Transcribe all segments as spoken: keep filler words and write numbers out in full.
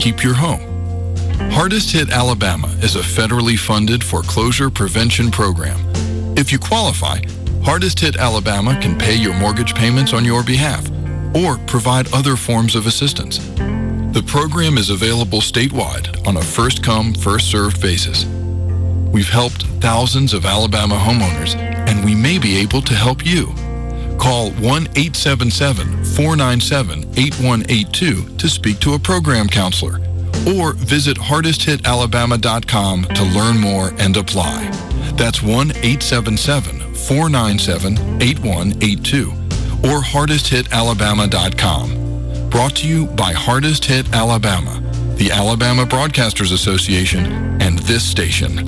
keep your home. Hardest Hit Alabama is a federally funded foreclosure prevention program. If you qualify, Hardest Hit Alabama can pay your mortgage payments on your behalf or provide other forms of assistance. The program is available statewide on a first-come, first-served basis. We've helped thousands of Alabama homeowners, and we may be able to help you. Call one eight seven seven, four nine seven, eight one eight two to speak to a program counselor, or visit hardest hit alabama dot com to learn more and apply. That's one eight seven seven, four nine seven, eight one eight two or hardest hit alabama dot com. Brought to you by Hardest Hit Alabama, the Alabama Broadcasters Association, and this station.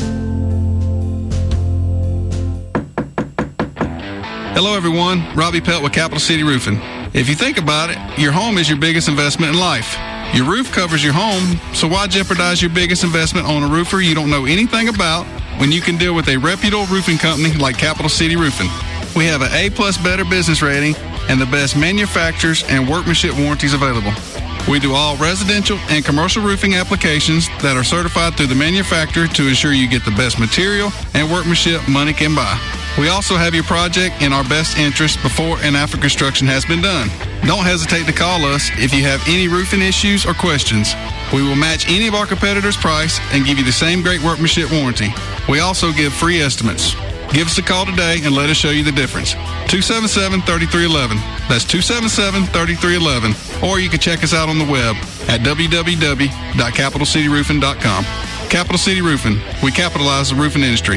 Hello everyone, Robbie Pelt with Capital City Roofing. If you think about it, your home is your biggest investment in life. Your roof covers your home, so why jeopardize your biggest investment on a roofer you don't know anything about when you can deal with a reputable roofing company like Capital City Roofing? We have an A-plus better business rating and the best manufacturers and workmanship warranties available. We do all residential and commercial roofing applications that are certified through the manufacturer to ensure you get the best material and workmanship money can buy. We also have your project in our best interest before and after construction has been done. Don't hesitate to call us if you have any roofing issues or questions. We will match any of our competitors' price and give you the same great workmanship warranty. We also give free estimates. Give us a call today and let us show you the difference. two seven seven, three three one one. That's two seven seven, three three one one. Or you can check us out on the web at w w w dot capital city roofing dot com. Capital City Roofing. We capitalize the roofing industry.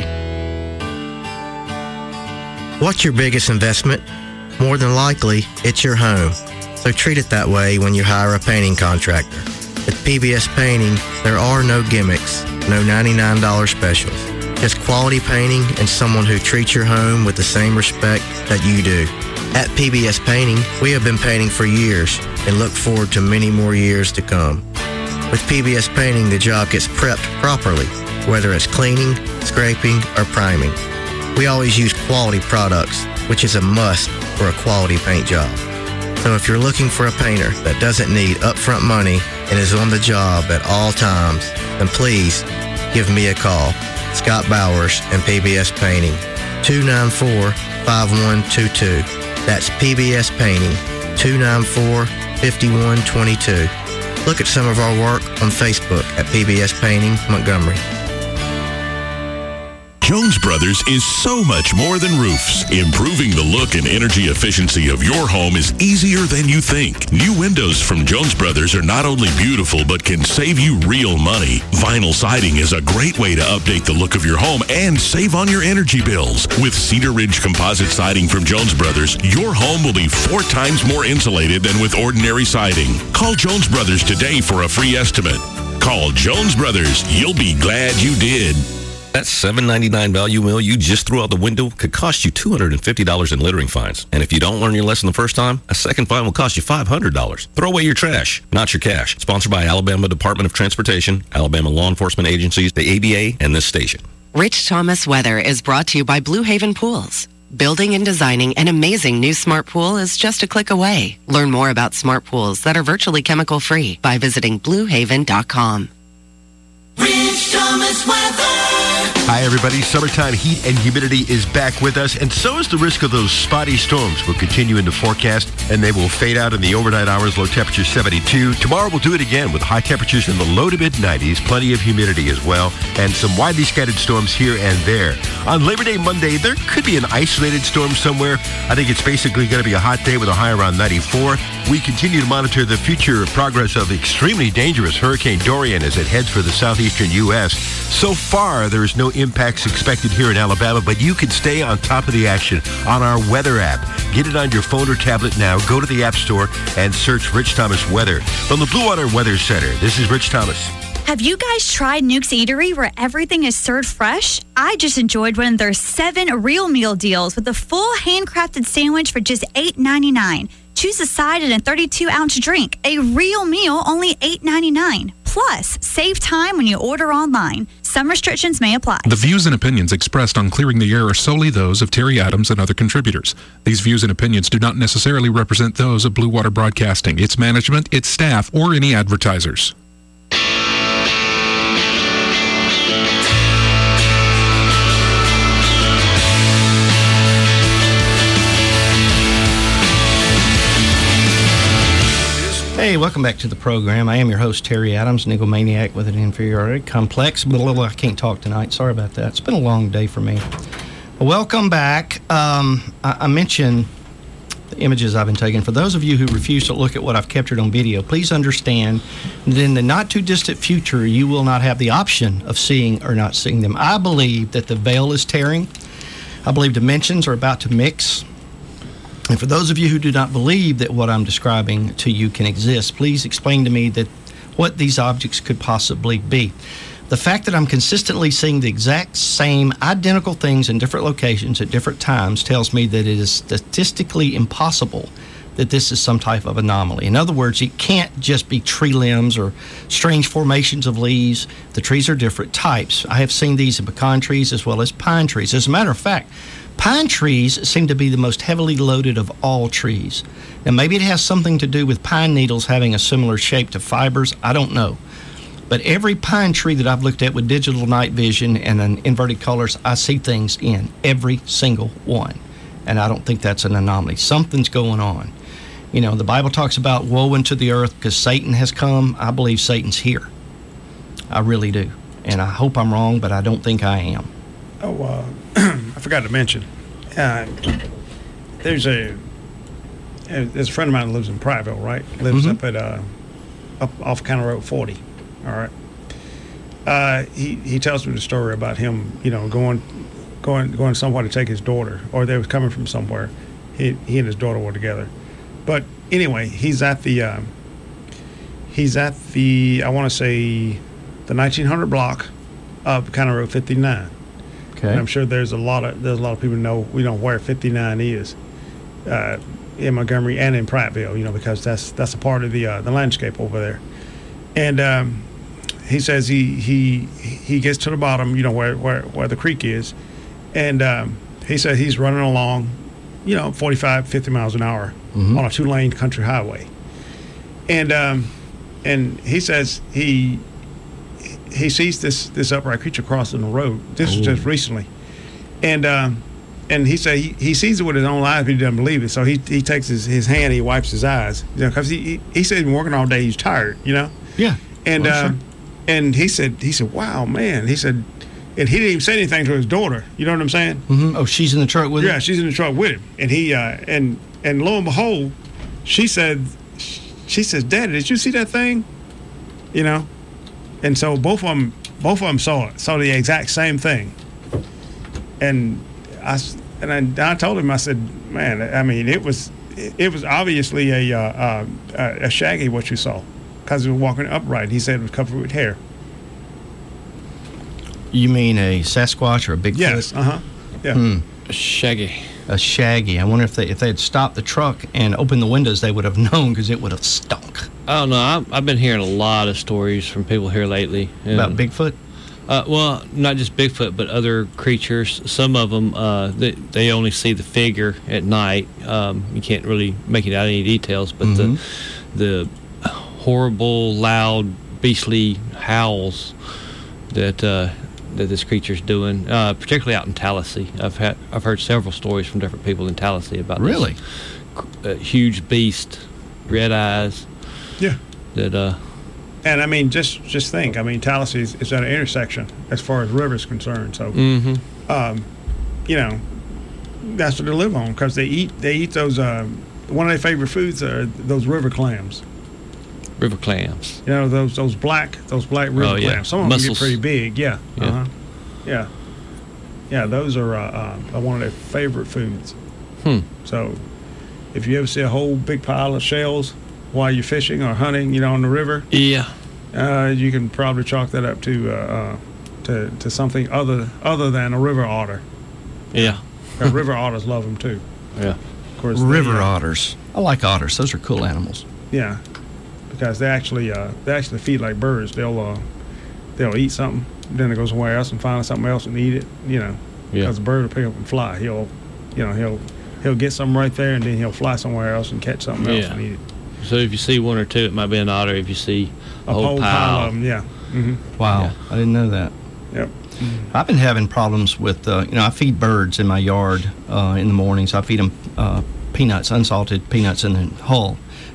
What's your biggest investment? More than likely, it's your home. So treat it that way when you hire a painting contractor. With P B S Painting, there are no gimmicks, no ninety-nine dollars specials. Just quality painting and someone who treats your home with the same respect that you do. At P B S Painting, we have been painting for years and look forward to many more years to come. With P B S Painting, the job gets prepped properly, whether it's cleaning, scraping, or priming. We always use quality products, which is a must for a quality paint job. So if you're looking for a painter that doesn't need upfront money and is on the job at all times, then please give me a call. Scott Bowers and P B S Painting, two nine four, five one two two. That's P B S Painting, two nine four, five one two two. Look at some of our work on Facebook at P B S Painting Montgomery. Jones Brothers is so much more than roofs. Improving the look and energy efficiency of your home is easier than you think. New windows from Jones Brothers are not only beautiful, but can save you real money. Vinyl siding is a great way to update the look of your home and save on your energy bills. With Cedar Ridge composite siding from Jones Brothers, your home will be four times more insulated than with ordinary siding. Call Jones Brothers today for a free estimate. Call Jones Brothers. You'll be glad you did. That seven ninety-nine value mill you just threw out the window could cost you two hundred fifty dollars in littering fines. And if you don't learn your lesson the first time, a second fine will cost you five hundred dollars. Throw away your trash, not your cash. Sponsored by Alabama Department of Transportation, Alabama law enforcement agencies, the A B A, and this station. Rich Thomas Weather is brought to you by Blue Haven Pools. Building and designing an amazing new smart pool is just a click away. Learn more about smart pools that are virtually chemical-free by visiting blue haven dot com. Rich Thomas Weather. Hi, everybody. Summertime heat and humidity is back with us, and so is the risk of those spotty storms. Will continue in the forecast, and they will fade out in the overnight hours. Low temperature seventy-two. Tomorrow we'll do it again with high temperatures in the low to mid nineties, plenty of humidity as well, and some widely scattered storms here and there. On Labor Day Monday, there could be an isolated storm somewhere. I think it's basically going to be a hot day with a high around ninety-four. We continue to monitor the future progress of extremely dangerous Hurricane Dorian as it heads for the southeastern U S. So far, there is no impacts expected here in Alabama, but you can stay on top of the action on our weather app. Get it on your phone or tablet now. Go to the App Store and search Rich Thomas Weather. From the Blue Water Weather Center, this is Rich Thomas. Have you guys tried Nuke's Eatery where everything is served fresh? I just enjoyed one of their seven real meal deals with a full handcrafted sandwich for just eight ninety-nine. Choose a side and a thirty-two ounce drink. A real meal, only eight ninety-nine. Plus, save time when you order online. Some restrictions may apply. The views and opinions expressed on Clearing the Air are solely those of Terry Adams and other contributors. These views and opinions do not necessarily represent those of Blue Water Broadcasting, its management, its staff, or any advertisers. Hey, welcome back to the program. I am your host, Terry Adams, nigomaniac with an inferiority complex. Blah, blah, blah. I can't talk tonight. Sorry about that. It's been a long day for me. Welcome back. Um, I, I mentioned the images I've been taking. For those of you who refuse to look at what I've captured on video, please understand that in the not-too-distant future, you will not have the option of seeing or not seeing them. I believe that the veil is tearing. I believe dimensions are about to mix. And for those of you who do not believe that what I'm describing to you can exist, please explain to me that what these objects could possibly be. The fact that I'm consistently seeing the exact same identical things in different locations at different times tells me that it is statistically impossible that this is some type of anomaly. In other words, it can't just be tree limbs or strange formations of leaves. The trees are different types. I have seen these in pecan trees as well as pine trees. As a matter of fact, pine trees seem to be the most heavily loaded of all trees. Now, maybe it has something to do with pine needles having a similar shape to fibers. I don't know. But every pine tree that I've looked at with digital night vision and an inverted colors, I see things in every single one. And I don't think that's an anomaly. Something's going on. You know, the Bible talks about woe unto the earth because Satan has come. I believe Satan's here. I really do. And I hope I'm wrong, but I don't think I am. Oh, uh, I forgot to mention. Uh, there's a there's a friend of mine who lives in Prattville, right? Lives Mhm. up at uh, up off County Road forty. All right. Uh, he he tells me the story about him, you know, going going going somewhere to take his daughter, or they was coming from somewhere. He he and his daughter were together. But anyway, he's at the uh, he's at the I want to say the nineteen hundred block of County Road fifty-nine. Okay. And I'm sure there's a lot of there's a lot of people know we know where fifty-nine is uh, in Montgomery and in Prattville, you know, because that's that's a part of the uh, the landscape over there. And um, he says he he he gets to the bottom, you know, where where, where the creek is, and um, he says he's running along, you know, forty-five, fifty miles an hour Mhm. on a two-lane country highway, and um, and he says he. He sees this this upright creature crossing the road. This was just recently, and um, and he said he, he sees it with his own eyes, but he doesn't believe it. So he he takes his, his hand, and he wipes his eyes, you know, because he, he he said he's been working all day, he's tired, you know. Yeah. And Well, uh, sure. and he said he said, wow, man. He said, and he didn't even say anything to his daughter. You know what I'm saying? Mm-hmm. Oh, she's in the truck with him? Yeah, she's in the truck with him, and he uh, and and lo and behold, she said, she says, Daddy, did you see that thing? You know. And so both of them, both of them saw it, saw the exact same thing. And I, s- and I, I told him, I said, man, I mean, it was, it was obviously a, uh, uh, a shaggy what you saw, because he was walking upright. He said it was covered with hair. You mean a Sasquatch or a Bigfoot? Yes. Uh huh. Yeah. Hmm. A shaggy. A shaggy. I wonder if they if they had stopped the truck and opened the windows, they would have known because it would have stunk. I don't know. I've, I've been hearing a lot of stories from people here lately. and- About Bigfoot? Uh, well, not just Bigfoot, but other creatures. Some of them, uh, they, they only see the figure at night. Um, you can't really make it out any details, but Mhm. the the horrible, loud, beastly howls that uh, that this creature's doing, uh, particularly out in Tallahassee. I've had I've heard several stories from different people in Tallahassee about Really? this uh, huge beast, red eyes. Yeah. That uh, And I mean, just just think. I mean, Tallahassee is, is at an intersection as far as river is concerned. So, Mhm. um, you know, that's what they live on because they eat they eat those. Uh, one of their favorite foods are those river clams. river clams. You know, those those black those black river Oh, yeah. clams. Some of them Mussels. get pretty big. Yeah. Yeah. Uh-huh. Yeah. Yeah. Those are uh, uh, one of their favorite foods. Hmm. So, if you ever see a whole big pile of shells while you're fishing or hunting, you know, on the river, Yeah. uh, you can probably chalk that up to uh, uh, to to something other other than a river otter. Yeah. Uh, river otters love them too. Yeah. Of course, they, River uh, otters. I like otters. Those are cool animals. Yeah, because they actually uh, they actually feed like birds. They'll uh, they'll eat something, then they go somewhere else and find something else and eat it. You know, Yeah. because the bird will pick up and fly. He'll, you know, he'll he'll get something right there and then he'll fly somewhere else and catch something else Yeah. and eat it. So if you see one or two, it might be an otter. If you see a, A whole whole pile, pile of them. Yeah. Mm-hmm. Wow. Yeah. I didn't know that. Yep. I've been having problems with, uh, you know, I feed birds in my yard uh, in the mornings. I feed them uh, peanuts, unsalted peanuts in the hull.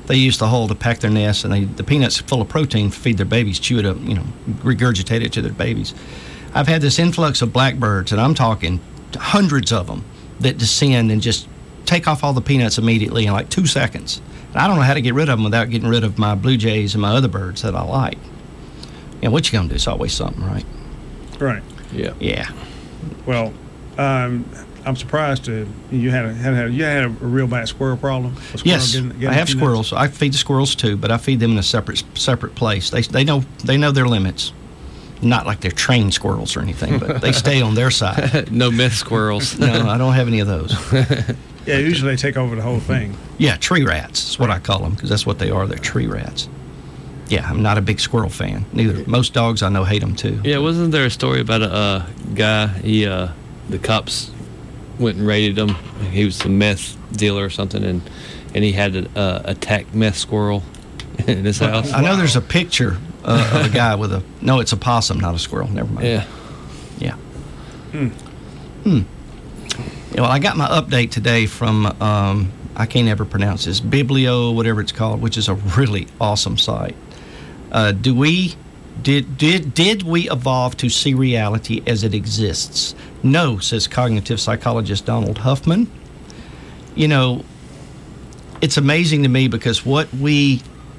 they use the hull to pack their nest, and they, the peanuts full of protein feed their babies, chew it up, you know, regurgitate it to their babies. I've had this influx of blackbirds, and I'm talking hundreds of them that descend and just take off all the peanuts immediately in like two seconds. And I don't know how to get rid of them without getting rid of my blue jays and my other birds that I like. And what you gonna do? It's always something, right? Right. Yeah. Yeah. Well, um, I'm surprised to you had a, had a, you had a real bad squirrel problem. A squirrel Yes, getting- getting I have peanuts? squirrels. I feed the squirrels too, but I feed them in a separate separate place. They they know they know their limits. Not like they're trained squirrels or anything, but they stay on their side. No myth squirrels. No, I don't have any of those. Yeah, usually they take over the whole thing. Yeah, tree rats is what I call them because that's what they are. They're tree rats. Yeah, I'm not a big squirrel fan. Neither. Most dogs I know hate them too. Yeah, wasn't there a story about a uh, guy? He uh, the cops went and raided him. He was a meth dealer or something, and and he had to uh, attack meth squirrel in his house. I know there's a picture uh, of a guy with a. No, it's a possum, not a squirrel. Never mind. Yeah. Yeah. Hmm. Hmm. Yeah, well, I got my update today from, um, I can't ever pronounce this, Biblio, whatever it's called, which is a really awesome site. Uh, do we, did, did, did we evolve to see reality as it exists? No, says cognitive psychologist Donald Huffman. You know, it's amazing to me because what we,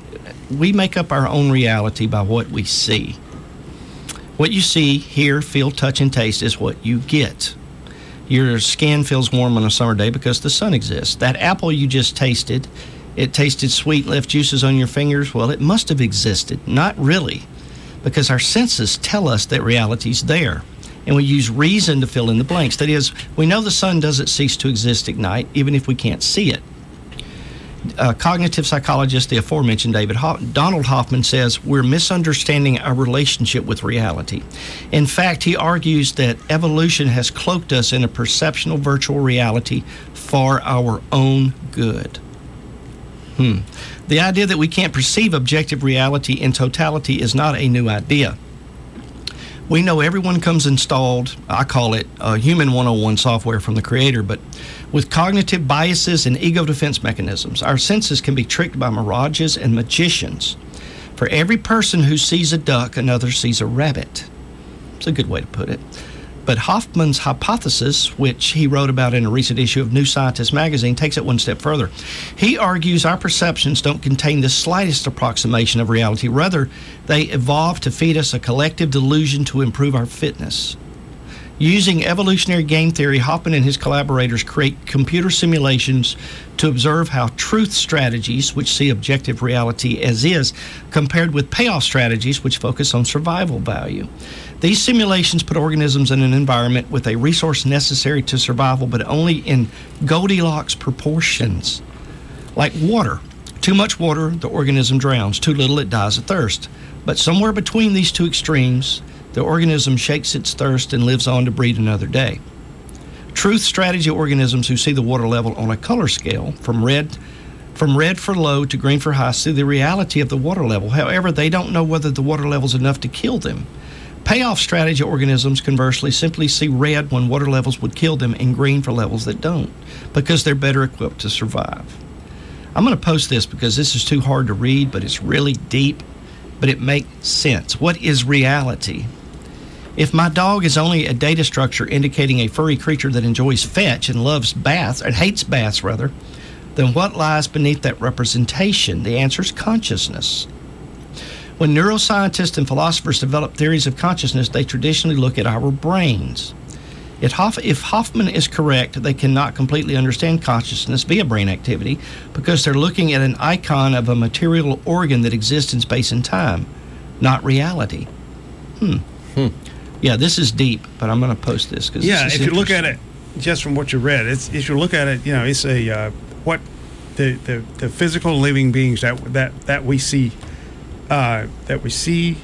we make up our own reality by what we see. What you see, hear, feel, touch, and taste is what you get. Your skin feels warm on a summer day because the sun exists. That apple you just tasted, it tasted sweet, left juices on your fingers. Well, it must have existed. Not really, because our senses tell us that reality's there. And we use reason to fill in the blanks. That is, we know the sun doesn't cease to exist at night, even if we can't see it. Uh, cognitive psychologist, the aforementioned David Ho- Donald Hoffman says we're misunderstanding our relationship with reality. In fact, he argues that evolution has cloaked us in a perceptional virtual reality for our own good. Hmm. The idea that we can't perceive objective reality in totality is not a new idea. We know everyone comes installed, I call it uh, human one oh one software from the creator, but with cognitive biases and ego defense mechanisms, our senses can be tricked by mirages and magicians. For every person who sees a duck, another sees a rabbit. It's a good way to put it. But Hoffman's hypothesis, which he wrote about in a recent issue of New Scientist magazine, takes it one step further. He argues our perceptions don't contain the slightest approximation of reality. Rather, they evolve to feed us a collective delusion to improve our fitness. Using evolutionary game theory, Hoffman and his collaborators create computer simulations to observe how truth strategies, which see objective reality as is, compared with payoff strategies, which focus on survival value. These simulations put organisms in an environment with a resource necessary to survival, but only in Goldilocks proportions. Like water. Too much water, the organism drowns. Too little, it dies of thirst. But somewhere between these two extremes, the organism shakes its thirst and lives on to breed another day. Truth strategy organisms who see the water level on a color scale, from red from red for low to green for high, see the reality of the water level. However, they don't know whether the water level is enough to kill them. Payoff strategy organisms, conversely, simply see red when water levels would kill them and green for levels that don't, because they're better equipped to survive. I'm going to post this because this is too hard to read, but it's really deep, but it makes sense. What is reality? If my dog is only a data structure indicating a furry creature that enjoys fetch and loves baths, and hates baths rather, then what lies beneath that representation? The answer is consciousness. When neuroscientists and philosophers develop theories of consciousness, they traditionally look at our brains. If, Hoff- if Hoffman is correct, they cannot completely understand consciousness via brain activity because they're looking at an icon of a material organ that exists in space and time, not reality. Hmm. Hmm. Yeah, this is deep, but I'm going to post this because Yeah, this is if you look at interesting. it just from what you read, it's if you look at it, you know, it's a uh, what the, the the physical living beings that that that we see. Uh, that we see,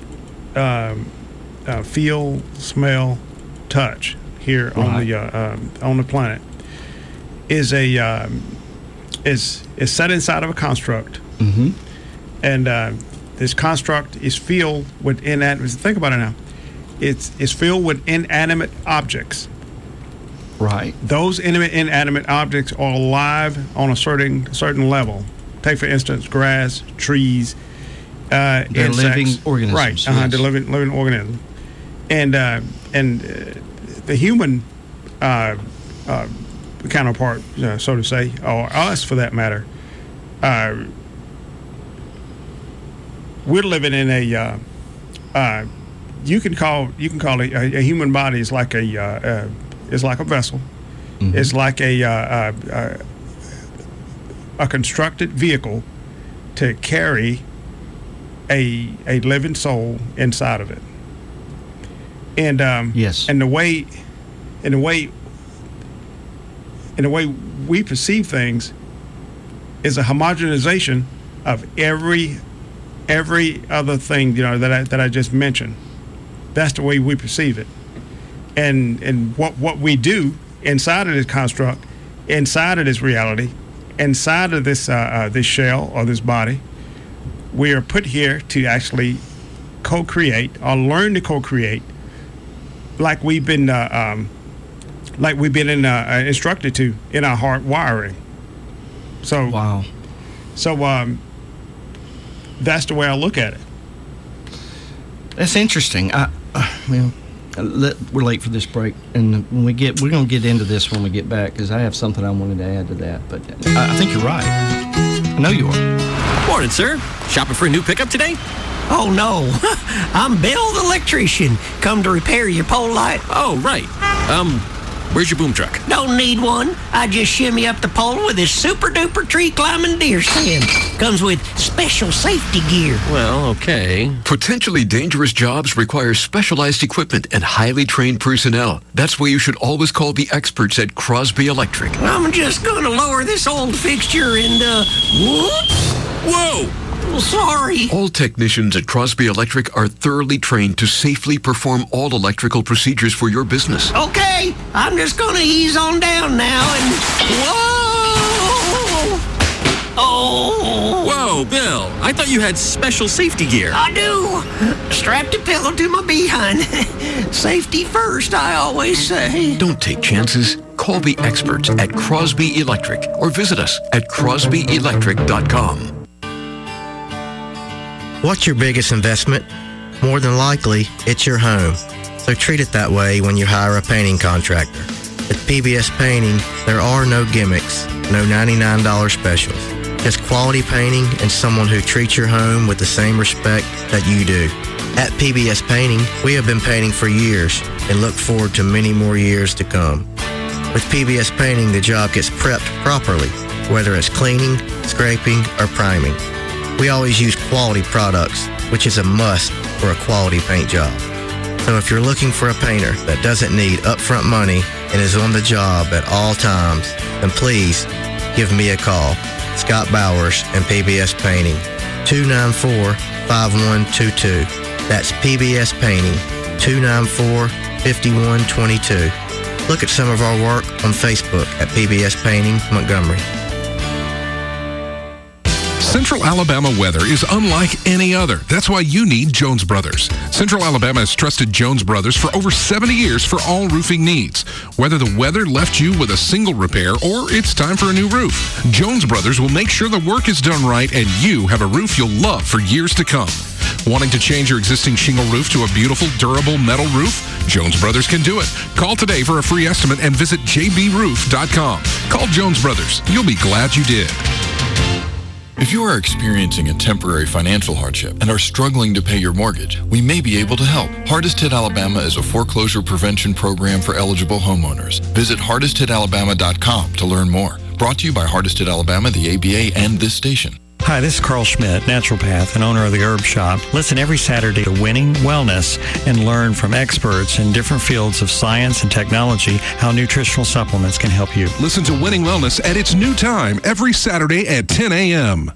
um, uh, feel, smell, touch here on Right. the uh, um, on the planet is a um, is is set inside of a construct, Mm-hmm. and uh, this construct is filled with inanimate. Think about it now. It's it's filled with inanimate objects. Right. Those inanimate inanimate objects are alive on a certain certain level. take for instance grass, trees, uh, they're insects. living organisms. Right, uh-huh, yes. they're living living organisms, and uh, and uh, the human uh, uh, counterpart, uh, so to say, or us for that matter, uh, we're living in a. Uh, uh, you can call you can call a, a human body is like a uh, uh, is like a vessel. Mm-hmm. It's like a uh, uh, uh, a constructed vehicle to carry a a living soul inside of it. And um, yes, and the way, in the way, in the way we perceive things, is a homogenization of every every other thing, you know, that I that I just mentioned. That's the way we perceive it, and and what what we do inside of this construct, inside of this reality, inside of this uh, uh, this shell or this body, we are put here to actually co-create or learn to co-create, like we've been uh, um, like we've been in, uh, instructed to in our heart wiring. So wow. So um, that's the way I look at it. That's interesting. I, uh, well, let, we're late for this break, and when we get, we're going to get into this when we get back because I have something I wanted to add to that. But I, I think you're right. I know you are. Morning, sir. Shopping for a new pickup today? Oh no, I'm Bill the electrician. Come to repair your pole light. Oh right. Um. Where's your boom truck? Don't need one. I just shimmy up the pole with this super duper tree climbing deer stand. Comes with special safety gear. Well, okay. Potentially dangerous jobs require specialized equipment and highly trained personnel. That's why you should always call the experts at Crosby Electric. I'm just gonna lower this old fixture and, uh, whoops. Whoa! Sorry. All technicians at Crosby Electric are thoroughly trained to safely perform all electrical procedures for your business. Okay, I'm just gonna ease on down now and... Whoa! Oh! Whoa, Bill. I thought you had special safety gear. I do. Strapped a pillow to my behind. Safety first, I always say. Don't take chances. Call the experts at Crosby Electric or visit us at crosby electric dot com. What's your biggest investment? More than likely, it's your home. So treat it that way when you hire a painting contractor. At P B S Painting, there are no gimmicks, no ninety-nine dollars specials. Just quality painting and someone who treats your home with the same respect that you do. At P B S Painting, we have been painting for years and look forward to many more years to come. With P B S Painting, the job gets prepped properly, whether it's cleaning, scraping, or priming. We always use quality products, which is a must for a quality paint job. So if you're looking for a painter that doesn't need upfront money and is on the job at all times, then please give me a call. Scott Bowers and P B S Painting, two nine four, five one two two. That's P B S Painting, two nine four, five one two two. Look at some of our work on Facebook at P B S Painting Montgomery. Central Alabama weather is unlike any other. That's why you need Jones Brothers. Central Alabama has trusted Jones Brothers for over seventy years for all roofing needs. Whether the weather left you with a single repair or it's time for a new roof, Jones Brothers will make sure the work is done right and you have a roof you'll love for years to come. Wanting to change your existing shingle roof to a beautiful, durable metal roof? Jones Brothers can do it. Call today for a free estimate and visit j b roof dot com. Call Jones Brothers. You'll be glad you did. If you are experiencing a temporary financial hardship and are struggling to pay your mortgage, we may be able to help. Hardest Hit Alabama is a foreclosure prevention program for eligible homeowners. Visit hardest hit alabama dot com to learn more. Brought to you by Hardest Hit Alabama, the A B A, and this station. Hi, this is Carl Schmidt, naturopath and owner of the Herb Shop. Listen every Saturday to Winning Wellness and learn from experts in different fields of science and technology how nutritional supplements can help you. Listen to Winning Wellness at its new time every Saturday at ten a.m.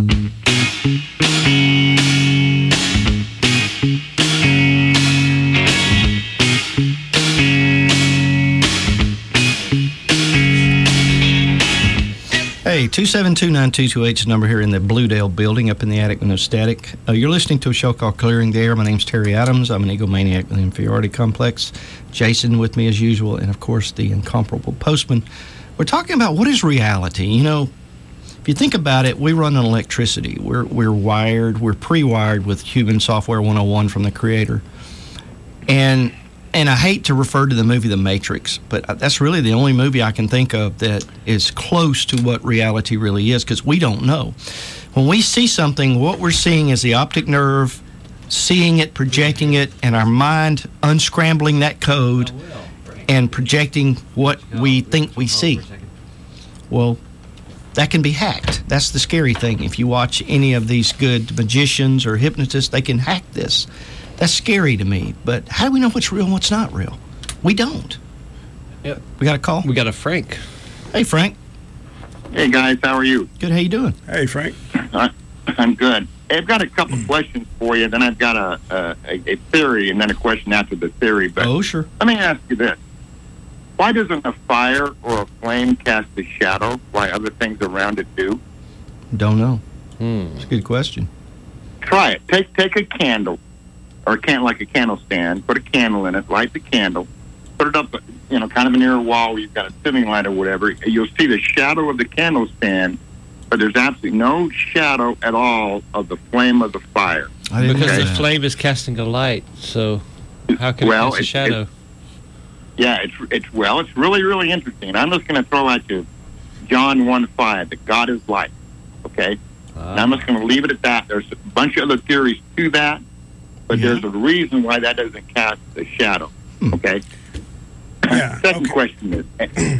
Hey, two seven two, nine two two eight is the number here in the Bluedale building up in the attic with no static. Uh, you're listening to a show called Clearing the Air. My name's Terry Adams. I'm an egomaniac with the Inferiority Complex. Jason with me as usual, and of course the incomparable Postman. We're talking about what is reality. You know, If you think about it, we run on electricity. We're we're wired. We're pre-wired with Human Software one oh one from the Creator. And and I hate to refer to the movie The Matrix, but that's really the only movie I can think of that is close to what reality really is, because we don't know. When we see something, what we're seeing is the optic nerve seeing it, projecting it, and our mind unscrambling that code and projecting what we think we see. Well, that can be hacked. That's the scary thing. If you watch any of these good magicians or hypnotists, they can hack this. That's scary to me. But how do we know what's real and what's not real? We don't. Yep. We got a call? We got a Frank. Hey, Frank. Hey, guys. How are you? Good. How you doing? Hey, Frank. Uh, I'm good. I've got a couple questions for you. Then I've got a, a, a theory and then a question after the theory. But oh, sure. Let me ask you this. Why doesn't a fire or a flame cast a shadow while other things around it do? Don't know. Hmm. It's a good question. Try it. Take take a candle, or a can like a candle stand. Put a candle in it. Light the candle. Put it up, you know, kind of near a wall where you've got a ceiling light or whatever. You'll see the shadow of the candle stand, but there's absolutely no shadow at all of the flame of the fire. Because Okay? the flame is casting a light, so how can Well, it cast a it's- shadow? it's- Yeah, it's it's well, it's really really interesting. I'm just going to throw at you John one five, that God is light. Okay, Ah. and I'm just going to leave it at that. There's a bunch of other theories to that, but Yeah. there's a reason why that doesn't cast a shadow. Okay. Yeah. Second question is,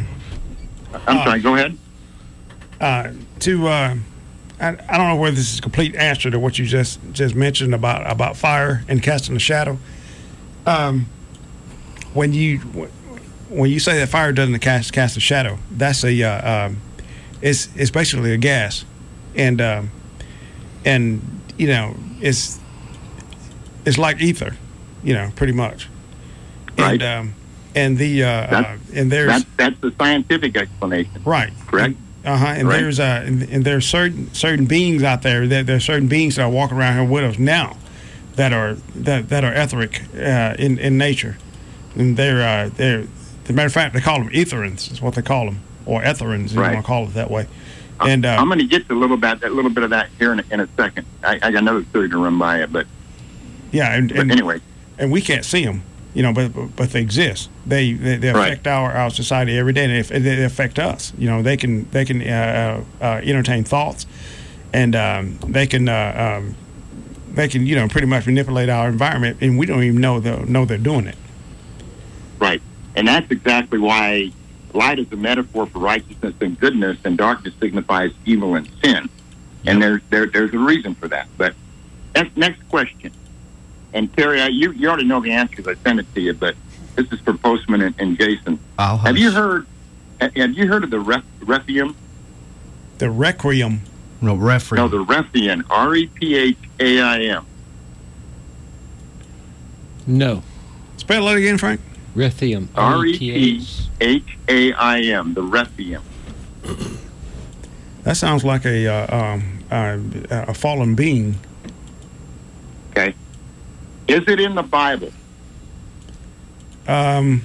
I'm Uh, sorry. Go ahead. Uh, to uh, I, I don't know whether this is a complete answer to what you just just mentioned about about fire and casting a shadow. Um, when you when you say that fire doesn't cast cast a shadow, that's a uh, um, it's it's basically a gas, and um, and you know it's it's like ether, you know, pretty much. Right. And um, and the uh, uh, That's- and there's That's that's the scientific explanation. right. Correct. Uh huh. And Right. there's uh, and, and there's certain certain beings out there. That there are certain beings that are walking around here with us now, that are that that are etheric uh, in in nature, and they're uh, they're. As a matter of fact, they call them etherins. Is what they call them, or etherins. If Right. you want to call it that way. And uh, I'm going to get to a little bit that little bit of that here in a, in a second. I, I got another theory to run by it, but yeah, and, but and anyway. and we can't see them, you know, but but, but they exist. They they, they Right. affect our, our society every day, and they, they affect us. You know, they can they can uh, uh, uh, entertain thoughts, and um, they can uh, um, they can you know pretty much manipulate our environment, and we don't even know they know they're doing it. Right. And that's exactly why light is a metaphor for righteousness and goodness, and darkness signifies evil and sin. And there's there, there's a reason for that. But next, next question. And Terry, I, you you already know the answers. I sent it to you, but this is for Postman and, and Jason. I'll have you heard? Have you heard of the ref, Rephium? The requiem. No, referee. No, the Rephium. R E P H A I M. No. Spell it again, Frank. Rethium. R E P H A I M. The Rephium. That sounds like a uh, um, uh, a fallen being. Okay. Is it in the Bible? Um,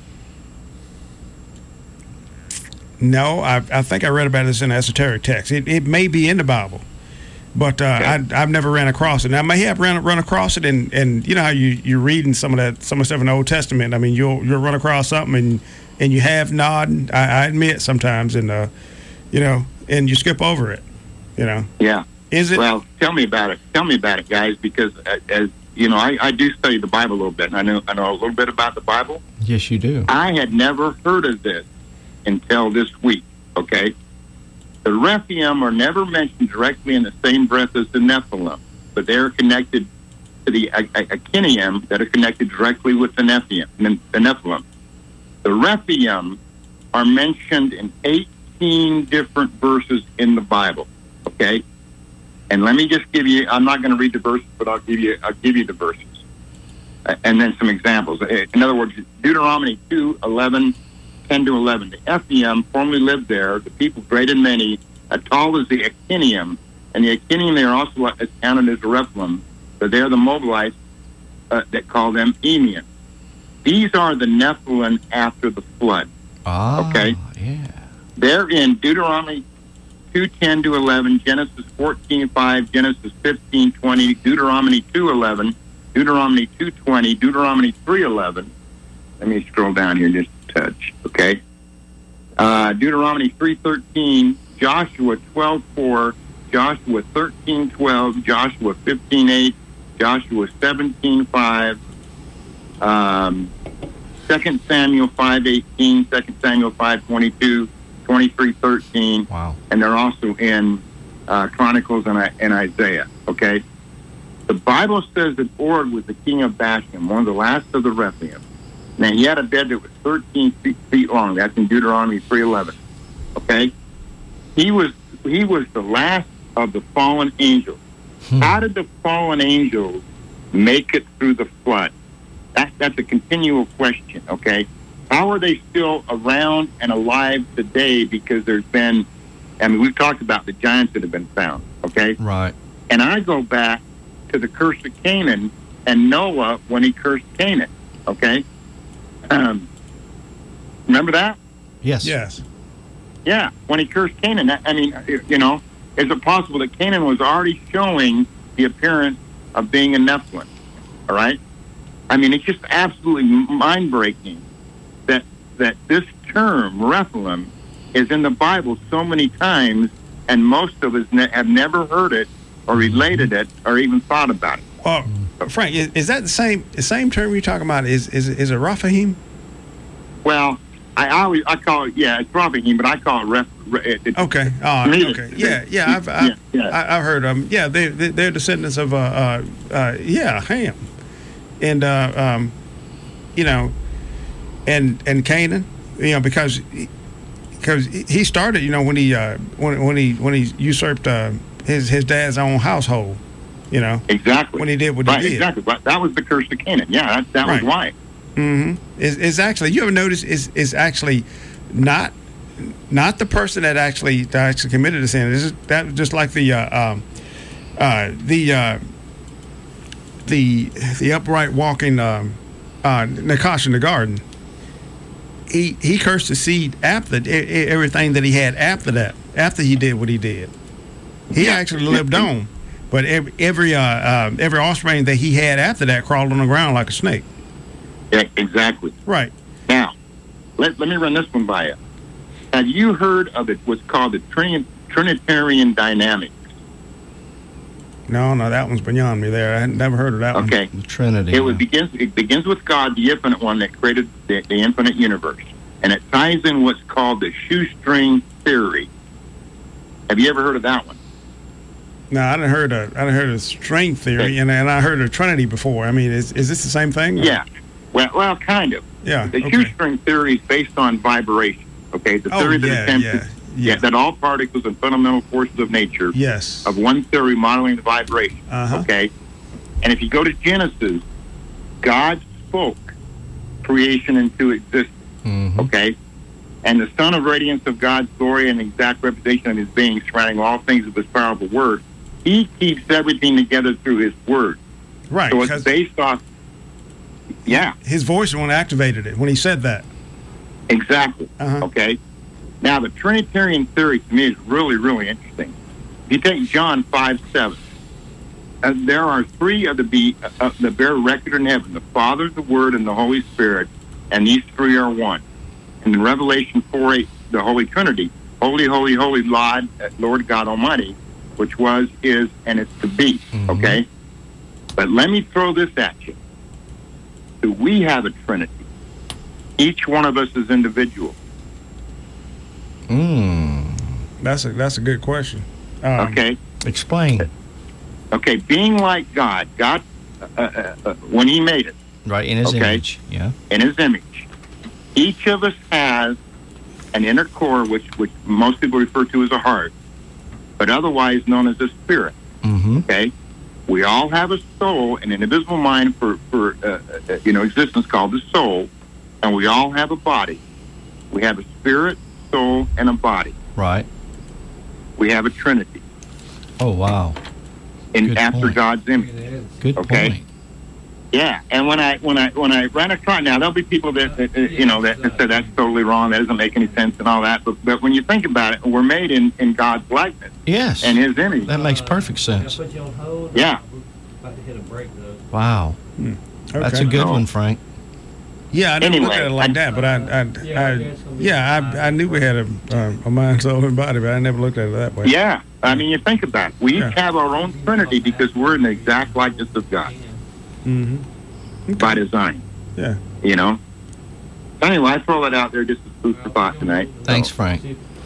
no, I, I think I read about this in an esoteric text. It, it may be in the Bible, but uh, I, I've never ran across it. And I may have run, run across it, and, and you know how you you reading some of that some of the stuff in the Old Testament. I mean, you'll you'll run across something and and you have nod. I, I admit sometimes, and uh, you know, and you skip over it. You know. Yeah. Is it? Well, tell me about it. Tell me about it, guys, because uh, as you know, I, I do study the Bible a little bit, and I know I know a little bit about the Bible. Yes, you do. I had never heard of this until this week. Okay, the Rephium are never mentioned directly in the same breath as the Nephilim, but they are connected to the Achinium that are connected directly with the Nephilim. The Nephilim. The Rephium are mentioned in eighteen different verses in the Bible. Okay. And let me just give you, I'm not going to read the verses, but I'll give you, I'll give you the verses. Uh, and then some examples. In other words, Deuteronomy two, eleven, ten to eleven. The Ephraim formerly lived there, the people great and many, as tall as the Achinium. And the Achinium, they are also counted as Rephilim, but they're the Moabites uh, that call them Emian. These are the Nephilim after the flood. Ah, okay? Yeah. They're in Deuteronomy two ten to eleven, Genesis fourteen five, Genesis fifteen twenty, Deuteronomy two eleven, Deuteronomy two twenty, Deuteronomy three eleven. Let me scroll down here just a touch, okay? Uh, Deuteronomy three thirteen, Joshua twelve four, Joshua thirteen twelve, Joshua fifteen eight, Joshua seventeen five, um, Second Samuel five eighteen, Second Samuel five twenty-two, twenty-three thirteen. Wow. And they're also in uh, Chronicles and, and Isaiah, okay? The Bible says that Org was the king of Bashan, one of the last of the Rephaim. Now, he had a bed that was thirteen feet, feet long. That's in Deuteronomy three eleven, okay? He was he was the last of the fallen angels. Hmm. How did the fallen angels make it through the flood? That, that's a continual question, okay? How are they still around and alive today? Because there's been, I mean, we've talked about the giants that have been found, okay? Right. And I go back to the curse of Canaan and Noah when he cursed Canaan, okay? Um, remember that? Yes. Yes. Yeah, when he cursed Canaan. I mean, you know, is it possible that Canaan was already showing the appearance of being a Nephilim, all right? I mean, it's just absolutely mind-breaking that that this term, Rephaim, is in the Bible so many times, and most of us ne- have never heard it or related it or even thought about it. Well, Frank, is, is that the same the same term you're talking about? Is is is it Raphaim? Well, I always I call it yeah, it's Raphaim, but I call it Ref. It, it, okay. Uh, me, okay. Yeah. Yeah. I've I've, yeah, yeah. I, I've heard of them. Yeah. They, they they're descendants of uh uh, uh yeah Ham, and uh, um, you know, and and Canaan, you know, because because he started, you know, when he uh when when he when he usurped uh, his his dad's own household. You know, exactly when he did what right, he did. Exactly, but that was the curse of Canaan. Yeah, that, that right. was why. Mm-hmm. Is is actually you ever notice is is actually not not the person that actually that actually committed the sin. Is that just like the uh, um, uh, the uh, the the upright walking um, uh, Nakash in the garden. He he cursed the seed after everything that he had after that. After he did what he did, he yeah. actually lived on. But every every uh, uh, every offspring that he had after that crawled on the ground like a snake. Yeah, exactly. Right. Now, let, let me run this one by you. Have you heard of it, what's called the Trin- Trinitarian dynamics? No, no, that one's beyond me there. I had never heard of that one. Okay. The Trinity. It, was begins, it begins with God, the infinite one that created the, the infinite universe. And it ties in what's called the shoestring theory. Have you ever heard of that one? No, I didn't heard of I didn't heard of string theory, and and I heard of Trinity before. I mean, is is this the same thing? Or? Yeah, well, well, kind of. Yeah. The okay. shoestring theory is based on vibration. Okay, the theory oh, that yeah, attempts yeah, to, yeah. that all particles and fundamental forces of nature. Yes. Of one theory modeling the vibration. Uh-huh. Okay, and if you go to Genesis, God spoke creation into existence. Mm-hmm. Okay. And the sun of radiance of God's glory and the exact representation of his being, surrounding all things with his powerful word. He keeps everything together through his word. Right. So it's based off, yeah. His voice is when activated it, when he said that. Exactly. Uh-huh. Okay. Now, the Trinitarian theory to me is really, really interesting. If you take John five seven, uh, there are three of the be uh, the bear record in heaven: the Father, the Word, and the Holy Spirit, and these three are one. And in Revelation four eight, the Holy Trinity, holy, holy, holy, Lord, Lord God Almighty, which was, is, and is to be. Mm-hmm. Okay. But let me throw this at you. Do we have a Trinity? Each one of us is individual. Mm. That's a that's a good question. Um, Okay. Explain. Okay, being like God, God, uh, uh, uh, when he made it, Right, in his Okay. image. Yeah. in his image, each of us has an inner core, which, which most people refer to as a heart, but otherwise known as a spirit. Mm-hmm. Okay? We all have a soul, an invisible mind for, for uh, uh, you know, existence called the soul, and we all have a body. We have a spirit, soul, and a body. Right. We have a Trinity. Oh, wow. In Good after point. God's image. Good Okay? point. Yeah, and when I when I when I ran across, now there'll be people that, that uh, you know that, that say that's totally wrong, that doesn't make any sense and all that. But but when you think about it, we're made in, in God's likeness. Yes. And His image. That makes perfect sense. Yeah. Wow. That's a good one, Frank. Yeah, I didn't Anyway, look at it like that, but I, I, I yeah, I, I knew we had a, uh, a mind, soul, and body, but I never looked at it that way. Yeah, I mean, you think about it. We Yeah. each have our own Trinity because we're in the exact likeness of God Mm-hmm. by design. Yeah. You know. Anyway, I throw that out there just as food for thought tonight. Thanks, Frank.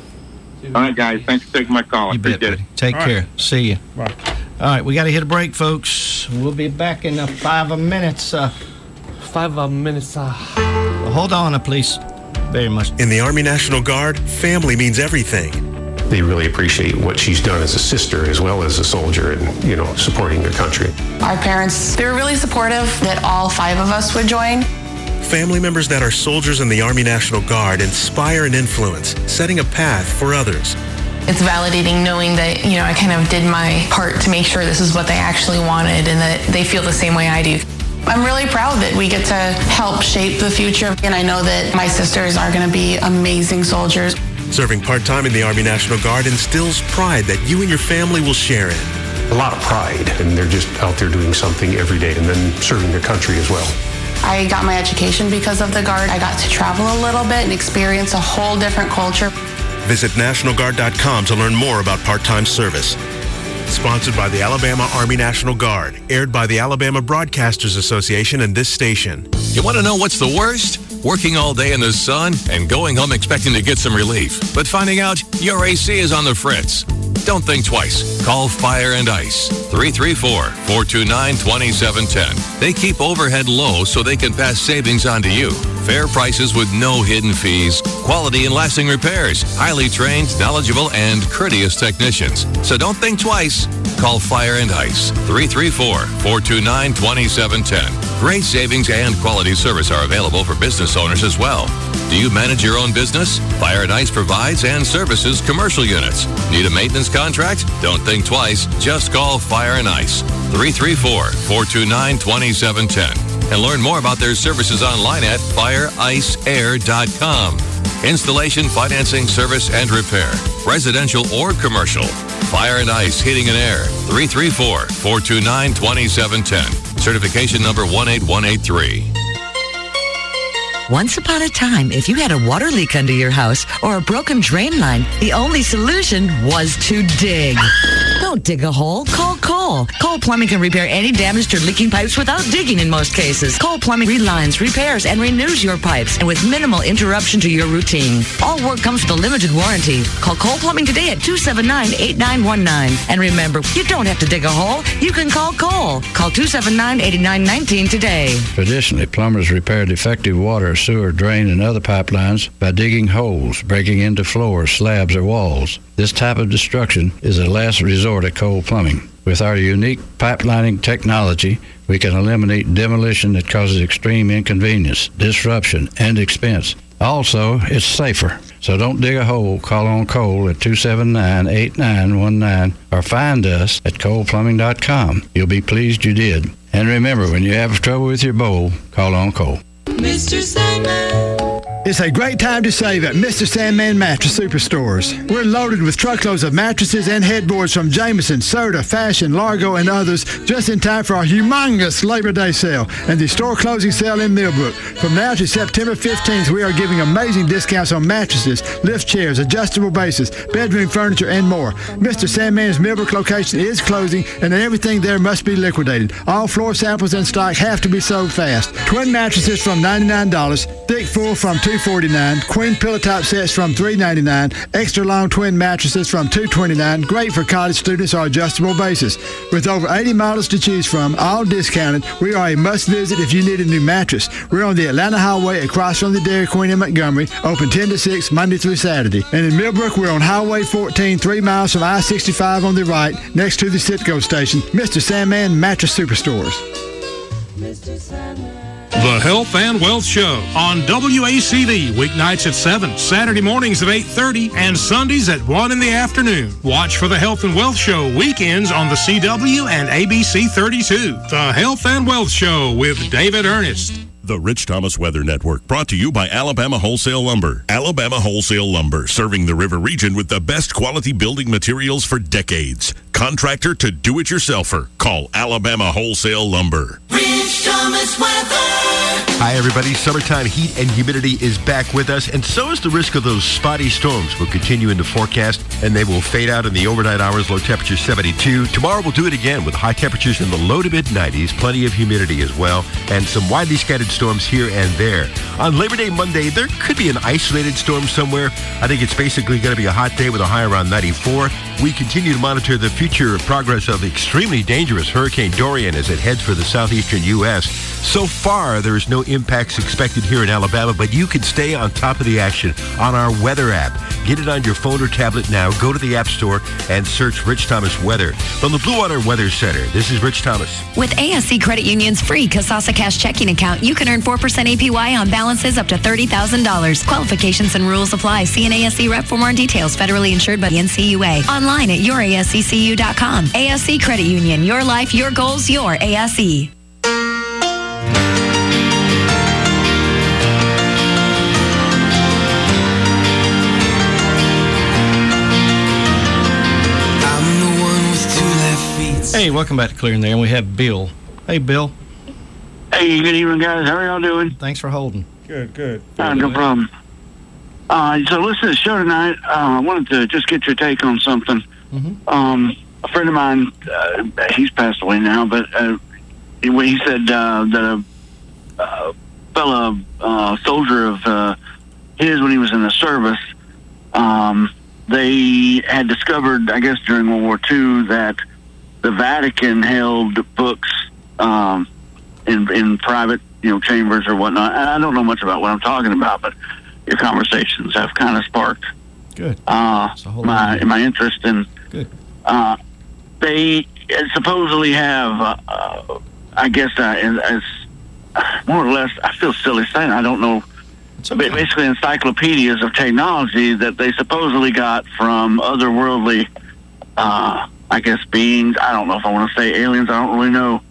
All right, guys. Thanks for taking my call. I You bet, appreciate buddy. it. Take All care. right. See you. Bye. All right, we got to hit a break, folks. We'll be back in uh, five minutes. Uh, Five uh, minutes. Uh. hold on, uh, please. Very much. In the Army National Guard, family means everything. They really appreciate what she's done as a sister as well as a soldier and, you know, supporting their country. Our parents, they were really supportive that all five of us would join. Family members that are soldiers in the Army National Guard inspire and influence, setting a path for others. It's validating knowing that, you know, I kind of did my part to make sure this is what they actually wanted and that they feel the same way I do. I'm really proud that we get to help shape the future, and I know that my sisters are going to be amazing soldiers. Serving part-time in the Army National Guard instills pride that you and your family will share in. A lot of pride, and they're just out there doing something every day and then serving their country as well. I got my education because of the Guard. I got to travel a little bit and experience a whole different culture. Visit national guard dot com to learn more about part-time service. Sponsored by the Alabama Army National Guard. Aired by the Alabama Broadcasters Association and this station. You want to know what's the worst? Working all day in the sun and going home expecting to get some relief, but finding out your A C is on the fritz. Don't think twice. Call Fire and Ice. three three four, four two nine, two seven one zero. They keep overhead low so they can pass savings on to you. Fair prices with no hidden fees. Quality and lasting repairs. Highly trained, knowledgeable, and courteous technicians. So don't think twice. Call Fire and Ice. three three four, four two nine, two seven one zero. Great savings and quality service are available for business owners as well. Do you manage your own business? Fire and Ice provides and services commercial units. Need a maintenance contract? Don't think twice. Just call Fire and Ice. three three four, four two nine, two seven one zero. And learn more about their services online at fire ice air dot com. Installation, financing, service, and repair. Residential or commercial. Fire and Ice Heating and Air. three three four, four two nine, two seven one zero. Certification number one eight one eight three. Once upon a time, if you had a water leak under your house or a broken drain line, the only solution was to dig. Don't dig a hole. Call Cole. Cole Plumbing can repair any damaged or leaking pipes without digging in most cases. Cole Plumbing relines, repairs, and renews your pipes, and with minimal interruption to your routine. All work comes with a limited warranty. Call Cole Plumbing today at two seven nine, eight nine one nine. And remember, you don't have to dig a hole. You can call Cole. Call two seven nine, eight nine one nine today. Traditionally, plumbers repair defective water, sewer, drain, and other pipelines by digging holes, breaking into floors, slabs, or walls. This type of destruction is a last resort at Cole Plumbing. With our unique pipelining technology, we can eliminate demolition that causes extreme inconvenience, disruption, and expense. Also, it's safer. So don't dig a hole. Call on Cole at two seven nine, eight nine one nine or find us at cole plumbing dot com. You'll be pleased you did. And remember, when you have trouble with your bowl, call on Cole. Mister Sandman. It's a great time to save at Mister Sandman Mattress Superstores. We're loaded with truckloads of mattresses and headboards from Jameson, Serta, Fashion, Largo, and others just in time for our humongous Labor Day sale and the store closing sale in Millbrook. From now to September fifteenth, we are giving amazing discounts on mattresses, lift chairs, adjustable bases, bedroom furniture, and more. Mister Sandman's Millbrook location is closing, and everything there must be liquidated. All floor samples in stock have to be sold fast. Twin mattresses from ninety-nine dollars, thick full from two forty-nine dollars, queen pillow top sets from three ninety-nine dollars, extra long twin mattresses from two twenty-nine dollars, great for college students or adjustable bases. With over eighty models to choose from, all discounted, we are a must-visit if you need a new mattress. We're on the Atlanta Highway across from the Dairy Queen in Montgomery, open ten to six Monday through Saturday. And in Millbrook, we're on Highway fourteen, three miles from I sixty-five on the right, next to the Citgo station. Mister Sandman Mattress Superstores. Mister Sandman. The Health and Wealth Show on W A C V, weeknights at seven, Saturday mornings at eight thirty, and Sundays at one in the afternoon. Watch for the Health and Wealth Show weekends on the C W and A B C thirty-two. The Health and Wealth Show with David Ernest. The Rich Thomas Weather Network, brought to you by Alabama Wholesale Lumber. Alabama Wholesale Lumber, serving the river region with the best quality building materials for decades. Contractor to do-it-yourselfer. Call Alabama Wholesale Lumber. Rich Thomas Weather. Hi, everybody. Summertime heat and humidity is back with us, and so is the risk of those spotty storms. Will continue in the forecast, and they will fade out in the overnight hours. Low temperature seventy-two. Tomorrow we'll do it again with high temperatures in the low to mid nineties, plenty of humidity as well, and some widely scattered storms here and there. On Labor Day Monday, there could be an isolated storm somewhere. I think it's basically going to be a hot day with a high around ninety-four. We continue to monitor the future progress of extremely dangerous Hurricane Dorian as it heads for the southeastern U S. So far, there is no impacts expected here in Alabama, but you can stay on top of the action on our weather app. Get it on your phone or tablet now. Go to the App Store and search Rich Thomas Weather. From the Blue Water Weather Center, this is Rich Thomas. With A S C Credit Union's free Kasasa Cash checking account, you can earn four percent A P Y on balances up to thirty thousand dollars. Qualifications and rules apply. See an A S C rep for more details. Federally insured by the N C U A. Online at your A S C C U dot com. A S C Credit Union. Your life, your goals, your A S E. Hey, welcome back to Clearing the Air. And we have Bill. Hey, Bill. Hey, good evening, guys. How are y'all doing? Thanks for holding. Good, good. Uh, no problem. Uh, so listen to the show tonight. Uh, I wanted to just get your take on something. Mm-hmm. Um, a friend of mine, uh, he's passed away now, but uh, he, he said uh, that a uh, fellow uh, soldier of uh, his, when he was in the service, um, they had discovered, I guess during World War Two, that the Vatican held books um, in in private, you know, chambers or whatnot. And I don't know much about what I'm talking about, but your conversations have kind of sparked Good. Uh, my my interest in. Good. Uh, they supposedly have, uh, uh, I guess, uh, as, as more or less, I feel silly saying, I don't know. Okay. Basically, encyclopedias of technology that they supposedly got from otherworldly, uh, I guess, beings. I don't know if I want to say aliens. I don't really know.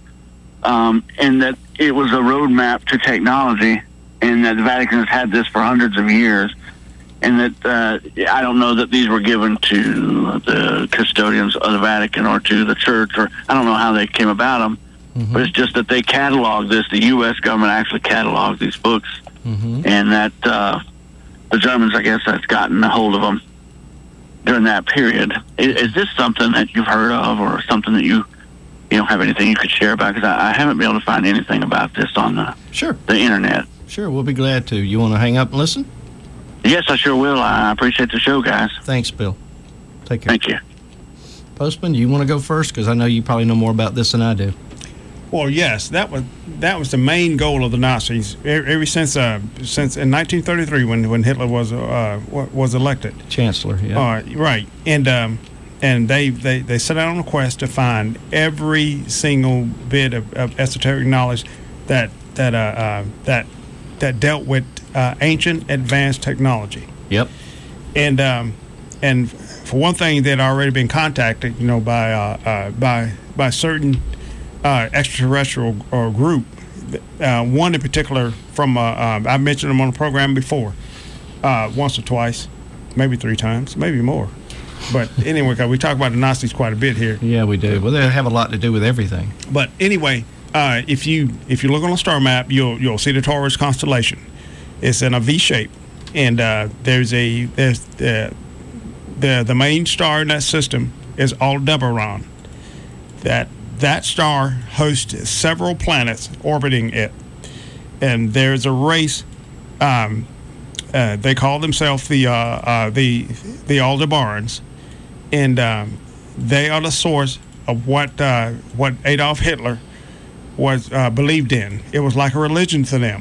Um, and that it was a roadmap to technology, and that the Vatican has had this for hundreds of years, and that uh, I don't know that these were given to the custodians of the Vatican or to the church, or I don't know how they came about them. Mm-hmm. But it's just that they cataloged this. The U S government actually cataloged these books. Mm-hmm. And that uh, the Germans, I guess, have gotten a hold of them during that period. Is, is this something that you've heard of, or something that you you don't have anything you could share about? Because I, I haven't been able to find anything about this on the sure the internet. Sure, we'll be glad to. You want to hang up and listen? Yes, I sure will. I appreciate the show, guys. Thanks, Bill. Take care. Thank you. Postman, do you want to go first? Because I know you probably know more about this than I do. Well, yes, that was that was the main goal of the Nazis ever, ever since uh, since in nineteen thirty-three when when Hitler was uh, was elected Chancellor. Yeah, uh, right, and um, and they, they they set out on a quest to find every single bit of, of esoteric knowledge that that uh, uh, that that dealt with uh, ancient advanced technology. Yep, and um, and for one thing, they'd already been contacted, you know, by uh, uh, by by certain. Uh, extraterrestrial uh, group, uh, one in particular from, uh, um, I mentioned them on the program before, uh, once or twice, maybe three times, maybe more. But anyway, cause we talk about the Nazis quite a bit here. Yeah, we do. Well, they have a lot to do with everything. But anyway, uh, if you if you look on a star map, you'll you'll see the Taurus constellation. It's in a V shape, and uh, there's a there's uh, the the main star in that system is Aldebaran. That That star hosts several planets orbiting it, and there's a race. Um, uh, they call themselves the uh, uh, the the Aldebarans, and um, they are the source of what uh, what Adolf Hitler was uh, believed in. It was like a religion to them.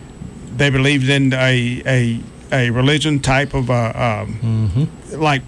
They believed in a a, a religion type of uh, um, mm-hmm. like.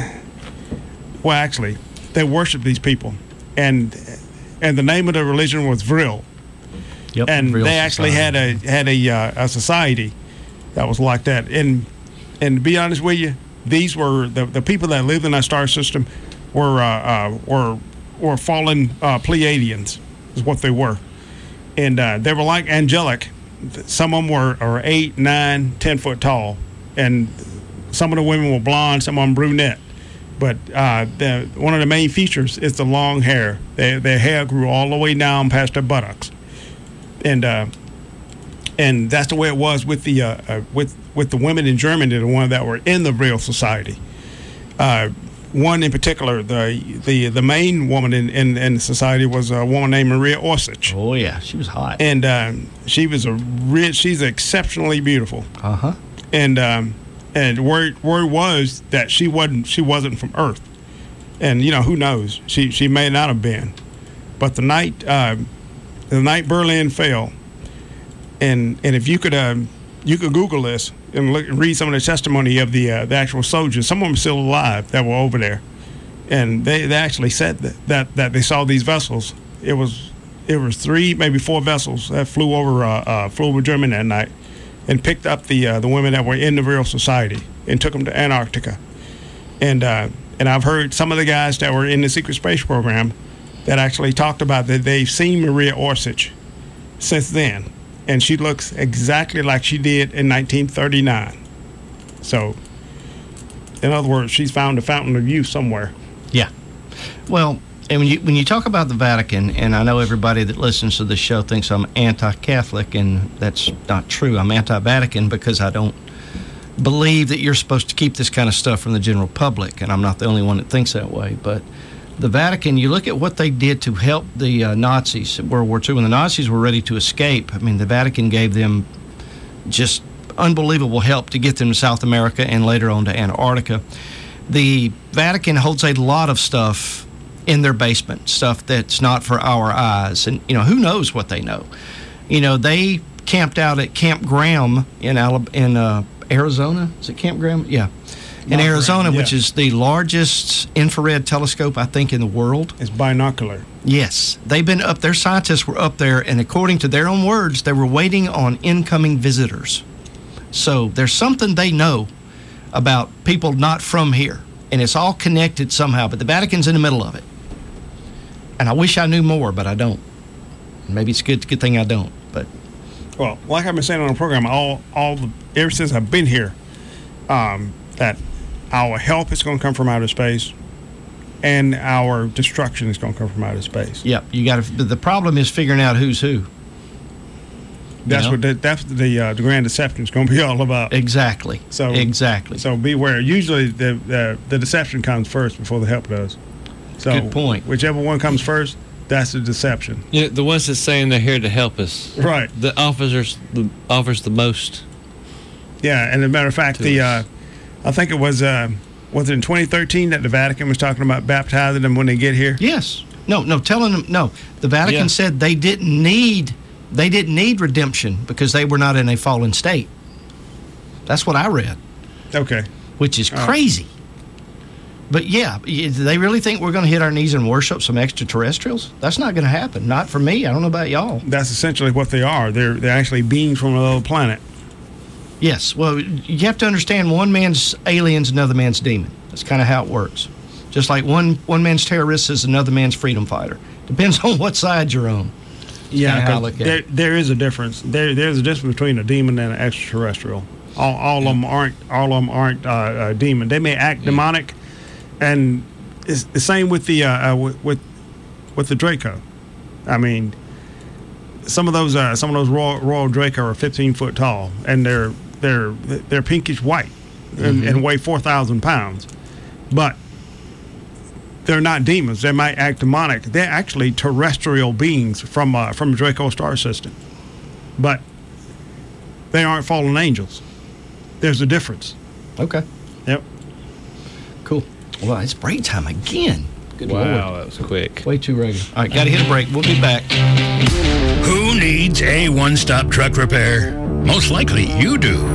Well, actually, they worship these people. And and the name of the religion was Vril. Yep, and real they actually society. had a had a uh, a society that was like that. And and to be honest with you, these were the the people that lived in that star system were uh, uh, were were fallen uh, Pleiadians, is what they were, and uh, they were like angelic. Some of them were, were eight, nine, ten foot tall, and some of the women were blonde, some of them brunette. But uh, the, one of the main features is the long hair. Their, their hair grew all the way down past their buttocks, and uh, and that's the way it was with the uh, uh, with with the women in Germany, the ones that were in the real society. Uh, one in particular, the the the main woman in, in, in the society was a woman named Maria Orsich. Oh yeah, she was hot, and um, she was a rich. She's exceptionally beautiful. Uh huh. And um, and word word was that she wasn't she wasn't from Earth, and you know who knows, she she may not have been, but the night uh, the night Berlin fell, and and if you could um, you could Google this and look and read some of the testimony of the uh, the actual soldiers. Some of them still alive that were over there, and they, they actually said that, that that they saw these vessels. It was it was three maybe four vessels that flew over uh, uh, flew over Germany that night, and picked up the uh, the women that were in the real society and took them to Antarctica. And uh, and I've heard some of the guys that were in the secret space program that actually talked about that they've seen Maria Orsich since then, and she looks exactly like she did in nineteen thirty-nine. So, in other words, she's found a fountain of youth somewhere. Yeah. Well, and when you when you talk about the Vatican, and I know everybody that listens to this show thinks I'm anti-Catholic, and that's not true. I'm anti-Vatican because I don't believe that you're supposed to keep this kind of stuff from the general public, and I'm not the only one that thinks that way. But the Vatican, you look at what they did to help the uh, Nazis in World War Two. When the Nazis were ready to escape, I mean, the Vatican gave them just unbelievable help to get them to South America and later on to Antarctica. The Vatican holds a lot of stuff in their basement, stuff that's not for our eyes. And, you know, who knows what they know? You know, they camped out at Camp Graham in Alabama, in uh, Arizona. Is it Camp Graham? Yeah. In Mount Arizona, Graham, yeah. which is the largest infrared telescope, I think, in the world. It's binocular. Yes. They've been up there. Scientists were up there, and according to their own words, they were waiting on incoming visitors. So there's something they know about people not from here, and it's all connected somehow, but the Vatican's in the middle of it. And I wish I knew more, but I don't. Maybe it's a good, good thing I don't. But Well, like I've been saying on the program, all all the, ever since I've been here, um, that our help is going to come from outer space, and our destruction is going to come from outer space. Yep, you got to. The problem is figuring out who's who. That's know? what the, that's the uh, the grand deception is going to be all about. Exactly. So exactly. So beware. Usually the the, the deception comes first before the help does. So Good point. Whichever one comes first, that's the deception. Yeah, the ones that saying they're here to help us. Right. The officers the offers the most. Yeah, and as a matter of fact, the uh, I think it was uh, was it in twenty thirteen that the Vatican was talking about baptizing them when they get here. Yes. No. No. Telling them no. The Vatican Yeah. said they didn't need they didn't need redemption because they were not in a fallen state. That's what I read. Okay. Which is All right. crazy. But yeah, y- do they really think we're going to hit our knees and worship some extraterrestrials? That's not going to happen. Not for me. I don't know about y'all. That's essentially what they are. They're they're actually beings from another planet. Yes. Well, you have to understand one man's alien's another man's demon. That's kind of how it works. Just like one one man's terrorist is another man's freedom fighter. Depends on what side you're on. That's Yeah, kinda how I 'cause look at there it. there is a difference. There there's a difference between a demon and an extraterrestrial. All all of them aren't all of them aren't uh, uh, demon. They may act demonic, and it's the same with the uh, uh, with, with with the Draco. I mean, some of those uh, some of those royal, royal Draco are fifteen foot tall, and they're they're they're pinkish white and, Mhm. and weigh four thousand pounds, but they're not demons. They might act demonic. They're actually terrestrial beings from uh, from the Draco star system, but they aren't fallen angels. There's a difference. Okay. Yep. Cool. Well, it's break time again. Good Wow, Lord. that was quick. Way too regular. All right, got to hit a break. We'll be back. Who needs a one-stop truck repair? Most likely you do.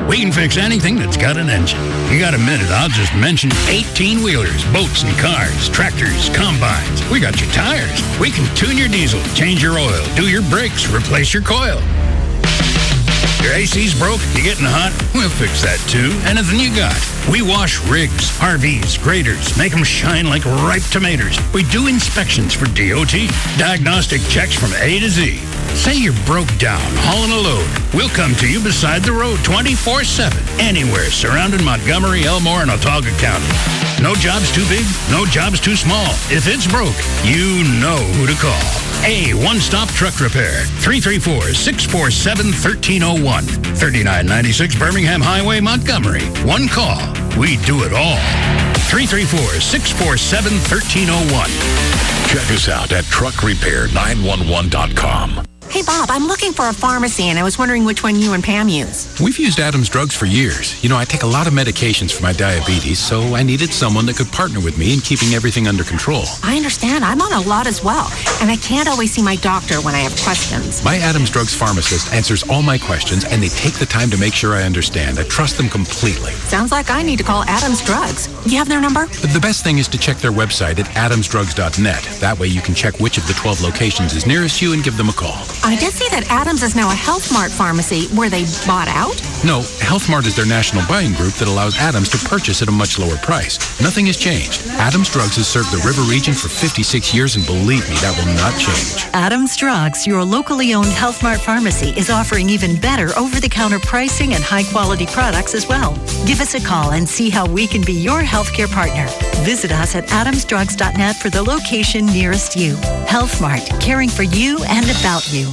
We can fix anything that's got an engine. You got a minute, I'll just mention eighteen-wheelers, boats and cars, tractors, combines. We got your tires. We can tune your diesel, change your oil, do your brakes, replace your coil. Your A C's broke, you getting hot? We'll fix that too. Anything you got. We wash rigs, R Vs, graders, make them shine like ripe tomatoes. We do inspections for D O T, diagnostic checks from A to Z. Say you're broke down, hauling a load. We'll come to you beside the road twenty-four seven, anywhere surrounding Montgomery, Elmore, and Autauga County. No job's too big, no job's too small. If it's broke, you know who to call. A One-Stop Truck Repair, three three four, six four seven, one three zero one, thirty-nine ninety-six Birmingham Highway, Montgomery. One call, we do it all. three three four, six four seven, one three zero one. Check us out at truck repair nine one one dot com. Hey, Bob, I'm looking for a pharmacy, and I was wondering which one you and Pam use. We've used Adams Drugs for years. You know, I take a lot of medications for my diabetes, so I needed someone that could partner with me in keeping everything under control. I understand. I'm on a lot as well, and I can't always see my doctor when I have questions. My Adams Drugs pharmacist answers all my questions, and they take the time to make sure I understand. I trust them completely. Sounds like I need to call Adams Drugs. You have their number? But the best thing is to check their website at adams drugs dot net. That way you can check which of the twelve locations is nearest you and give them a call. I did see that Adams is now a Health Mart pharmacy where they bought out? No, Health Mart is their national buying group that allows Adams to purchase at a much lower price. Nothing has changed. Adams Drugs has served the River region for fifty-six years, and believe me, that will not change. Adams Drugs, your locally owned Health Mart pharmacy, is offering even better over-the-counter pricing and high-quality products as well. Give us a call and see how we can be your healthcare partner. Visit us at adams drugs dot net for the location nearest you. Health Mart, caring for you and about you.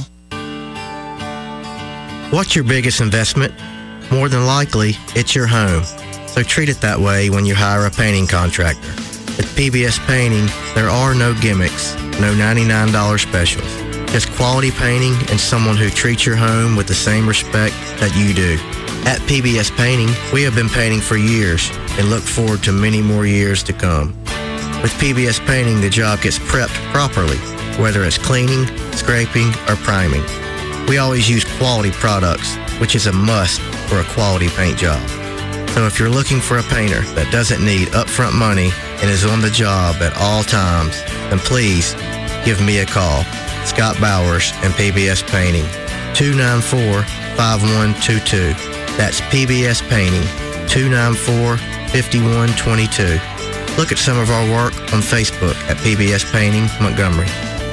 What's your biggest investment? More than likely, it's your home. So treat it that way when you hire a painting contractor. At P B S Painting, there are no gimmicks, no ninety-nine dollars specials. Just quality painting and someone who treats your home with the same respect that you do. At P B S Painting, we have been painting for years and look forward to many more years to come. With P B S Painting, the job gets prepped properly, whether it's cleaning, scraping, or priming. We always use quality products, which is a must for a quality paint job. So if you're looking for a painter that doesn't need upfront money and is on the job at all times, then please give me a call. Scott Bowers and P B S Painting, two nine four, five one two two. That's P B S Painting, two nine four, five one two two. Look at some of our work on Facebook at P B S Painting, Montgomery.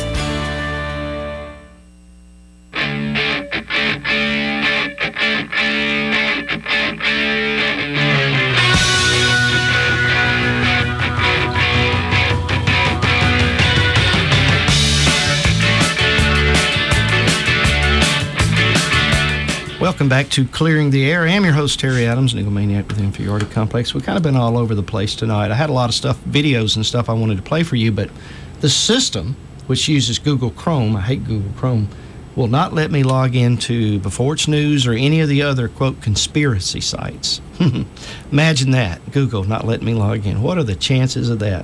Welcome back to Clearing the Air. I am your host, Terry Adams, Nigomaniac with Inferiority Complex. We've kind of been all over the place tonight. I had a lot of stuff, videos and stuff I wanted to play for you, but the system, which uses Google Chrome, I hate Google Chrome, will not let me log into Before It's News or any of the other, quote, conspiracy sites. Imagine that, Google not letting me log in. What are the chances of that?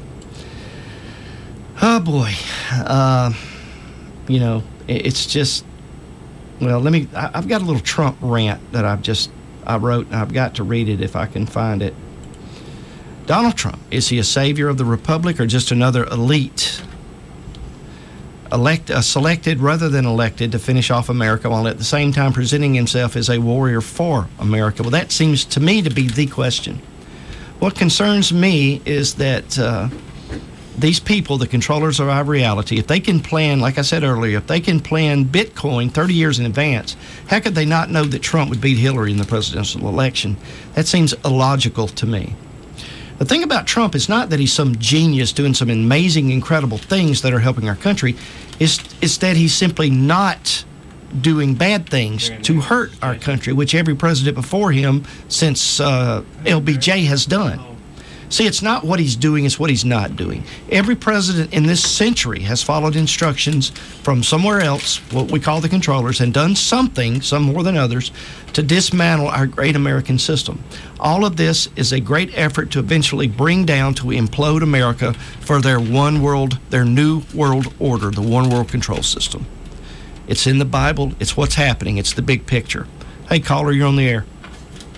Oh, boy. Uh, you know, it's just... Well, let me, I, I've got a little Trump rant that I've just, I wrote, and I've got to read it if I can find it. Donald Trump, is he a savior of the republic or just another elite? Elect, uh, selected rather than elected to finish off America while at the same time presenting himself as a warrior for America? Well, that seems to me to be the question. What concerns me is that uh, these people, the controllers of our reality, if they can plan, like I said earlier, if they can plan Bitcoin thirty years in advance, how could they not know that Trump would beat Hillary in the presidential election? That seems illogical to me. The thing about Trump is not that he's some genius doing some amazing, incredible things that are helping our country. It's, it's that he's simply not doing bad things to hurt our country, which every president before him since uh, L B J has done. See, it's not what he's doing, it's what he's not doing. Every president in this century has followed instructions from somewhere else, what we call the controllers, and done something, some more than others, to dismantle our great American system. All of this is a great effort to eventually bring down, to implode America for their one world, their new world order, the one world control system. It's in the Bible, it's what's happening, it's the big picture. Hey, caller, you're on the air.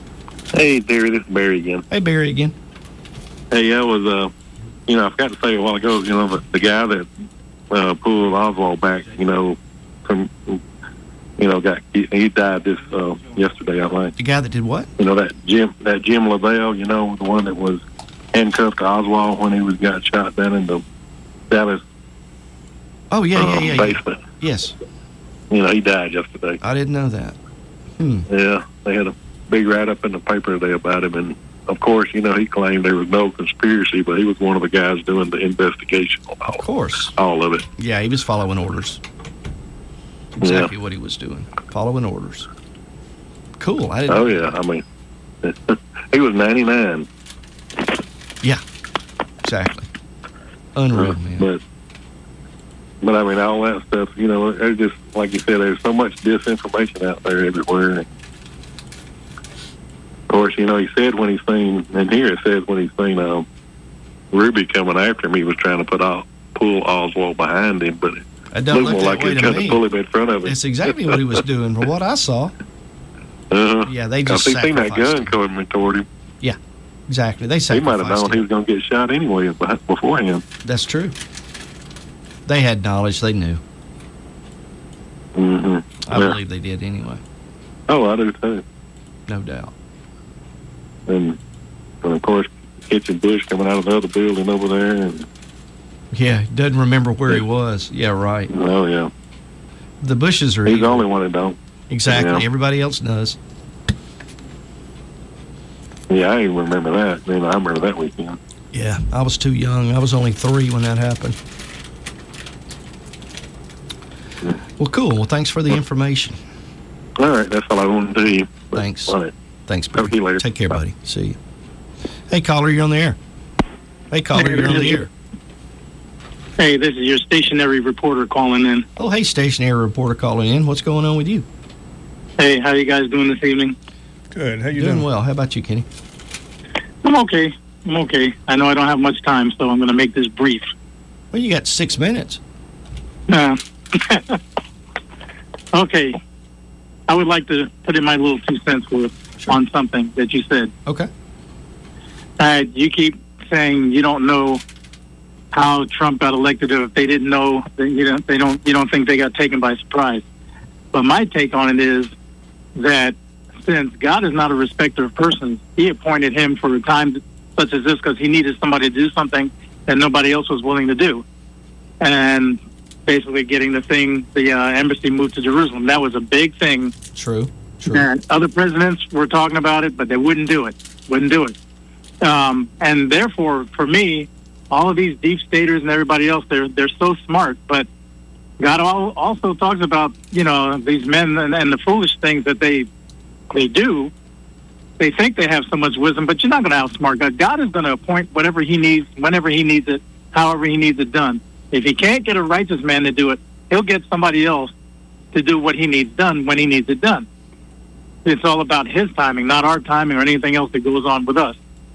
Hey, Terry, this is Barry again. Hey, Barry again. Hey, I was, uh, you know, I forgot to say a while ago, you know, the, the guy that uh, pulled Oswald back, you know, from, you know, got he, he died this uh, yesterday, I think. The guy that did what? You know, that Jim, that Jim LaBelle, you know, the one that was handcuffed to Oswald when he was got shot down in the Dallas. Oh yeah, uh, yeah, yeah, basement. yeah. Yes. You know, he died yesterday. I didn't know that. Hmm. Yeah, they had a big write-up in the paper today about him, and of course, you know, he claimed there was no conspiracy, but he was one of the guys doing the investigation on all, of course. all of it. Yeah, he was following orders. Exactly yeah. what he was doing, following orders. Cool. I didn't oh, know yeah. I mean, he was ninety-nine. Yeah, exactly. Unreal, man. But, but, I mean, all that stuff, you know, there's just, like you said, there's so much disinformation out there everywhere. Of course, you know, he said when he's seen, and here it says when he's seen um, Ruby coming after him, he was trying to put all, pull Oswald behind him, but it I don't looked more like he was trying to pull him in front of him. That's exactly what he was doing, from what I saw. Uh-huh. Yeah, they just I've seen that gun him. coming toward him. Yeah, exactly. They He might have known him. he was going to get shot anyway beforehand. That's true. They had knowledge. They knew. Mm-hmm. I yeah. believe they did anyway. Oh, I do too. No doubt. And, and of course, catching Bush coming out of the other building over there. And yeah, doesn't remember where he was. Yeah, right. Oh, yeah. The Bushes are He's evil. the only one that don't. Exactly. Yeah. Everybody else does. Yeah, I even remember that. Man, I remember that weekend. Yeah, I was too young. I was only three when that happened. Yeah. Well, cool. Well, thanks for the information. All right, that's all I wanted to do. Thanks. All right. Thanks, buddy. Talk to you later. Take care, buddy. See you. Hey, caller, you're on the air. Hey, caller, you're on the air. Hey, this is your stationary reporter calling in. Oh, hey, stationary reporter calling in. What's going on with you? Hey, how you guys doing this evening? Good. How you doing? doing? well. How about you, Kenny? I'm okay. I'm okay. I know I don't have much time, so I'm going to make this brief. Well, you got six minutes. Uh, okay. I would like to put in my little two cents worth sure. on something that you said. Okay. Uh, you keep saying you don't know how Trump got elected. If they didn't know, then you don't. They don't. You don't think they got taken by surprise. But my take on it is that since God is not a respecter of persons, He appointed him for a time such as this because He needed somebody to do something that nobody else was willing to do, and basically getting the thing, the uh, embassy moved to Jerusalem. That was a big thing. True. True. And other presidents were talking about it, but they wouldn't do it. Wouldn't do it. Um, and therefore, for me, all of these deep staters and everybody else, they're they're so smart. But God all, also talks about, you know, these men and, and the foolish things that they they do. They think they have so much wisdom, but you're not going to outsmart God. God is going to appoint whatever He needs, whenever He needs it, however He needs it done. If He can't get a righteous man to do it, He'll get somebody else to do what He needs done when He needs it done. It's all about His timing, not our timing or anything else that goes on with us.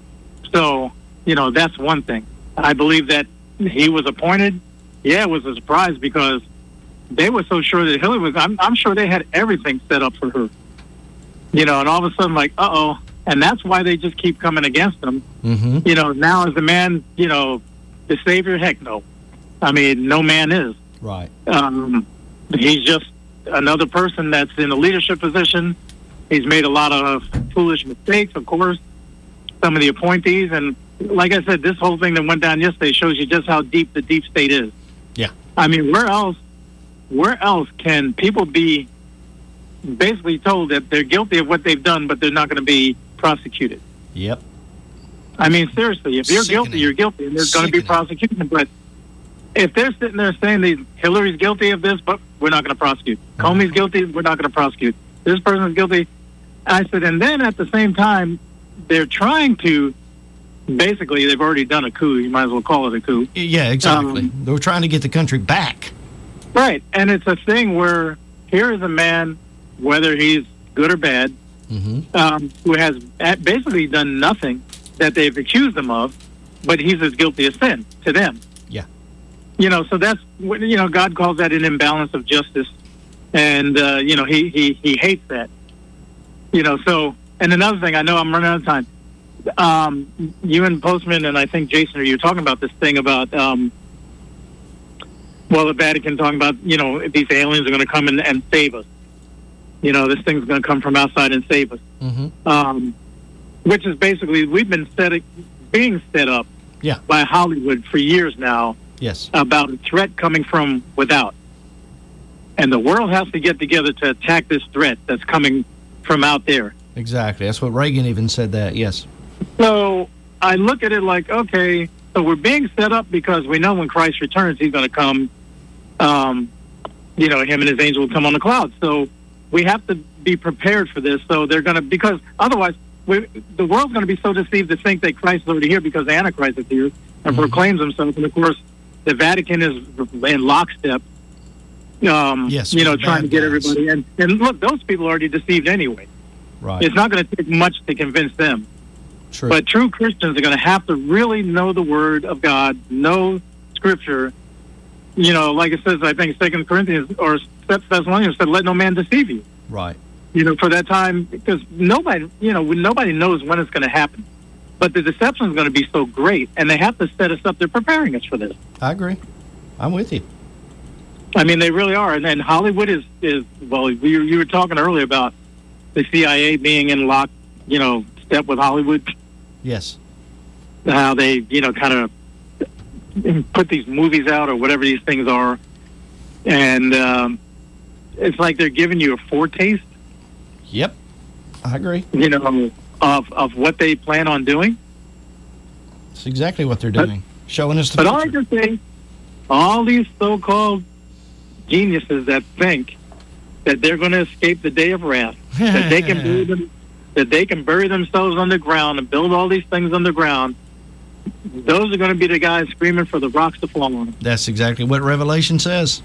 So, you know, that's one thing. I believe that he was appointed. Yeah, it was a surprise because they were so sure that Hillary was, I'm, I'm sure they had everything set up for her. You know, and all of a sudden, like, uh-oh. And that's why they just keep coming against him. Mm-hmm. You know, now as a man, you know, the savior, heck no. I mean, no man is. Right. Um, he's just another person that's in a leadership position. He's made a lot of foolish mistakes, of course. Some of the appointees, and like I said, this whole thing that went down yesterday shows you just how deep the deep state is. Yeah. I mean, where else, where else can people be basically told that they're guilty of what they've done, but they're not going to be prosecuted? Yep. I mean, seriously, if you're Sickening. guilty, you're guilty, and there's going to be prosecution. But if they're sitting there saying that Hillary's guilty of this, but we're not going to prosecute. Mm-hmm. Comey's guilty, we're not going to prosecute. This person's guilty. I said, and then at the same time, they're trying to, basically, they've already done a coup. You might as well call it a coup. Yeah, exactly. Um, they were trying to get the country back. Right. And it's a thing where here is a man, whether he's good or bad, mm-hmm. um, who has basically done nothing that they've accused him of, but he's as guilty as sin to them. Yeah. You know, so that's, you know, God calls that an imbalance of justice. And, uh, you know, he, he, he hates that. You know, so and another thing, I know I'm running out of time. Um, you and Postman and I think Jason, are you talking about this thing about, um, well, the Vatican talking about, you know, these aliens are going to come in and save us. You know, this thing's going to come from outside and save us. Mm-hmm. Um, which is basically, we've been set, being set up yeah. by Hollywood for years now. Yes. About a threat coming from without. And the world has to get together to attack this threat that's coming from out there. Exactly. That's what Reagan even said that, yes. So I look at it like, okay, so we're being set up because we know when Christ returns, he's going to come, um, you know, him and his angel will come on the clouds. So we have to be prepared for this. So they're going to, because otherwise we, the world's going to be so deceived to think that Christ is already here because the Antichrist is here and mm-hmm. proclaims himself. And of course, the Vatican is in lockstep, um, yes, you know, trying to get guys. everybody in. And look, those people are already deceived anyway. Right. It's not going to take much to convince them. True. But true Christians are going to have to really know the Word of God, know Scripture. You know, like it says, I think Second Corinthians or Thessalonians said, "Let no man deceive you." Right. You know, for that time, because nobody, you know, nobody knows when it's going to happen. But the deception is going to be so great, and they have to set us up. They're preparing us for this. I agree. I'm with you. I mean, they really are. And then Hollywood is, is well, you, you were talking earlier about the C I A being in lock, you know, step with Hollywood. Yes. How they, you know, kind of put these movies out or whatever these things are. And um, it's like they're giving you a foretaste. Yep. I agree. You know, of, of what they plan on doing. It's exactly what they're doing. But, showing us the But future. all I can say, all these so-called geniuses that think that they're going to escape the day of wrath, that they can bury them, that they can bury themselves underground and build all these things underground, those are going to be the guys screaming for the rocks to fall on them. That's exactly what Revelation says.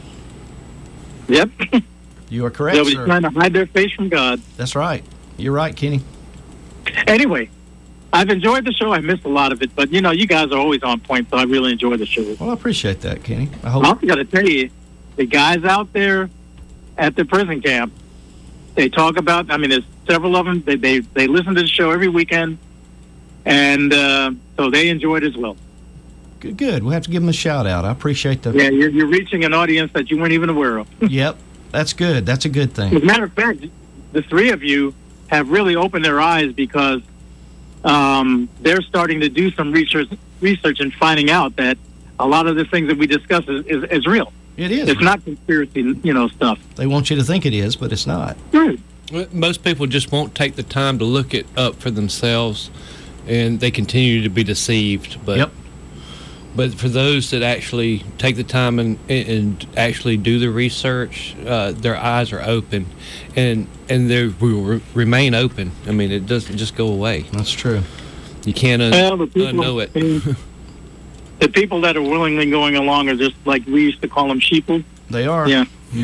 Yep. You are correct, They'll be sir. trying to hide their face from God. That's right. You're right, Kenny. Anyway, I've enjoyed the show. I missed a lot of it, but, you know, you guys are always on point, so I really enjoy the show. Well, I appreciate that, Kenny. I hope. I also got to tell you, the guys out there at the prison camp, they talk about, I mean, there's several of them. They they, they listen to the show every weekend, and uh, so they enjoy it as well. Good, good. We'll have to give them a shout-out. I appreciate the... Yeah, you're, you're reaching an audience that you weren't even aware of. Yep, that's good. That's a good thing. As a matter of fact, the three of you have really opened their eyes because um, they're starting to do some research, research and finding out that a lot of the things that we discuss is, is, is real. It is. It's not conspiracy, you know, stuff. They want you to think it is, but it's not. Right. Most people just won't take the time to look it up for themselves, and they continue to be deceived. But yep. But for those that actually take the time and, and actually do the research, uh, their eyes are open, and and they will re- remain open. I mean, it doesn't just go away. That's true. You can't un- well, the people, unknow it. The people that are willingly going along are just like we used to call them sheeple. They are. Yeah.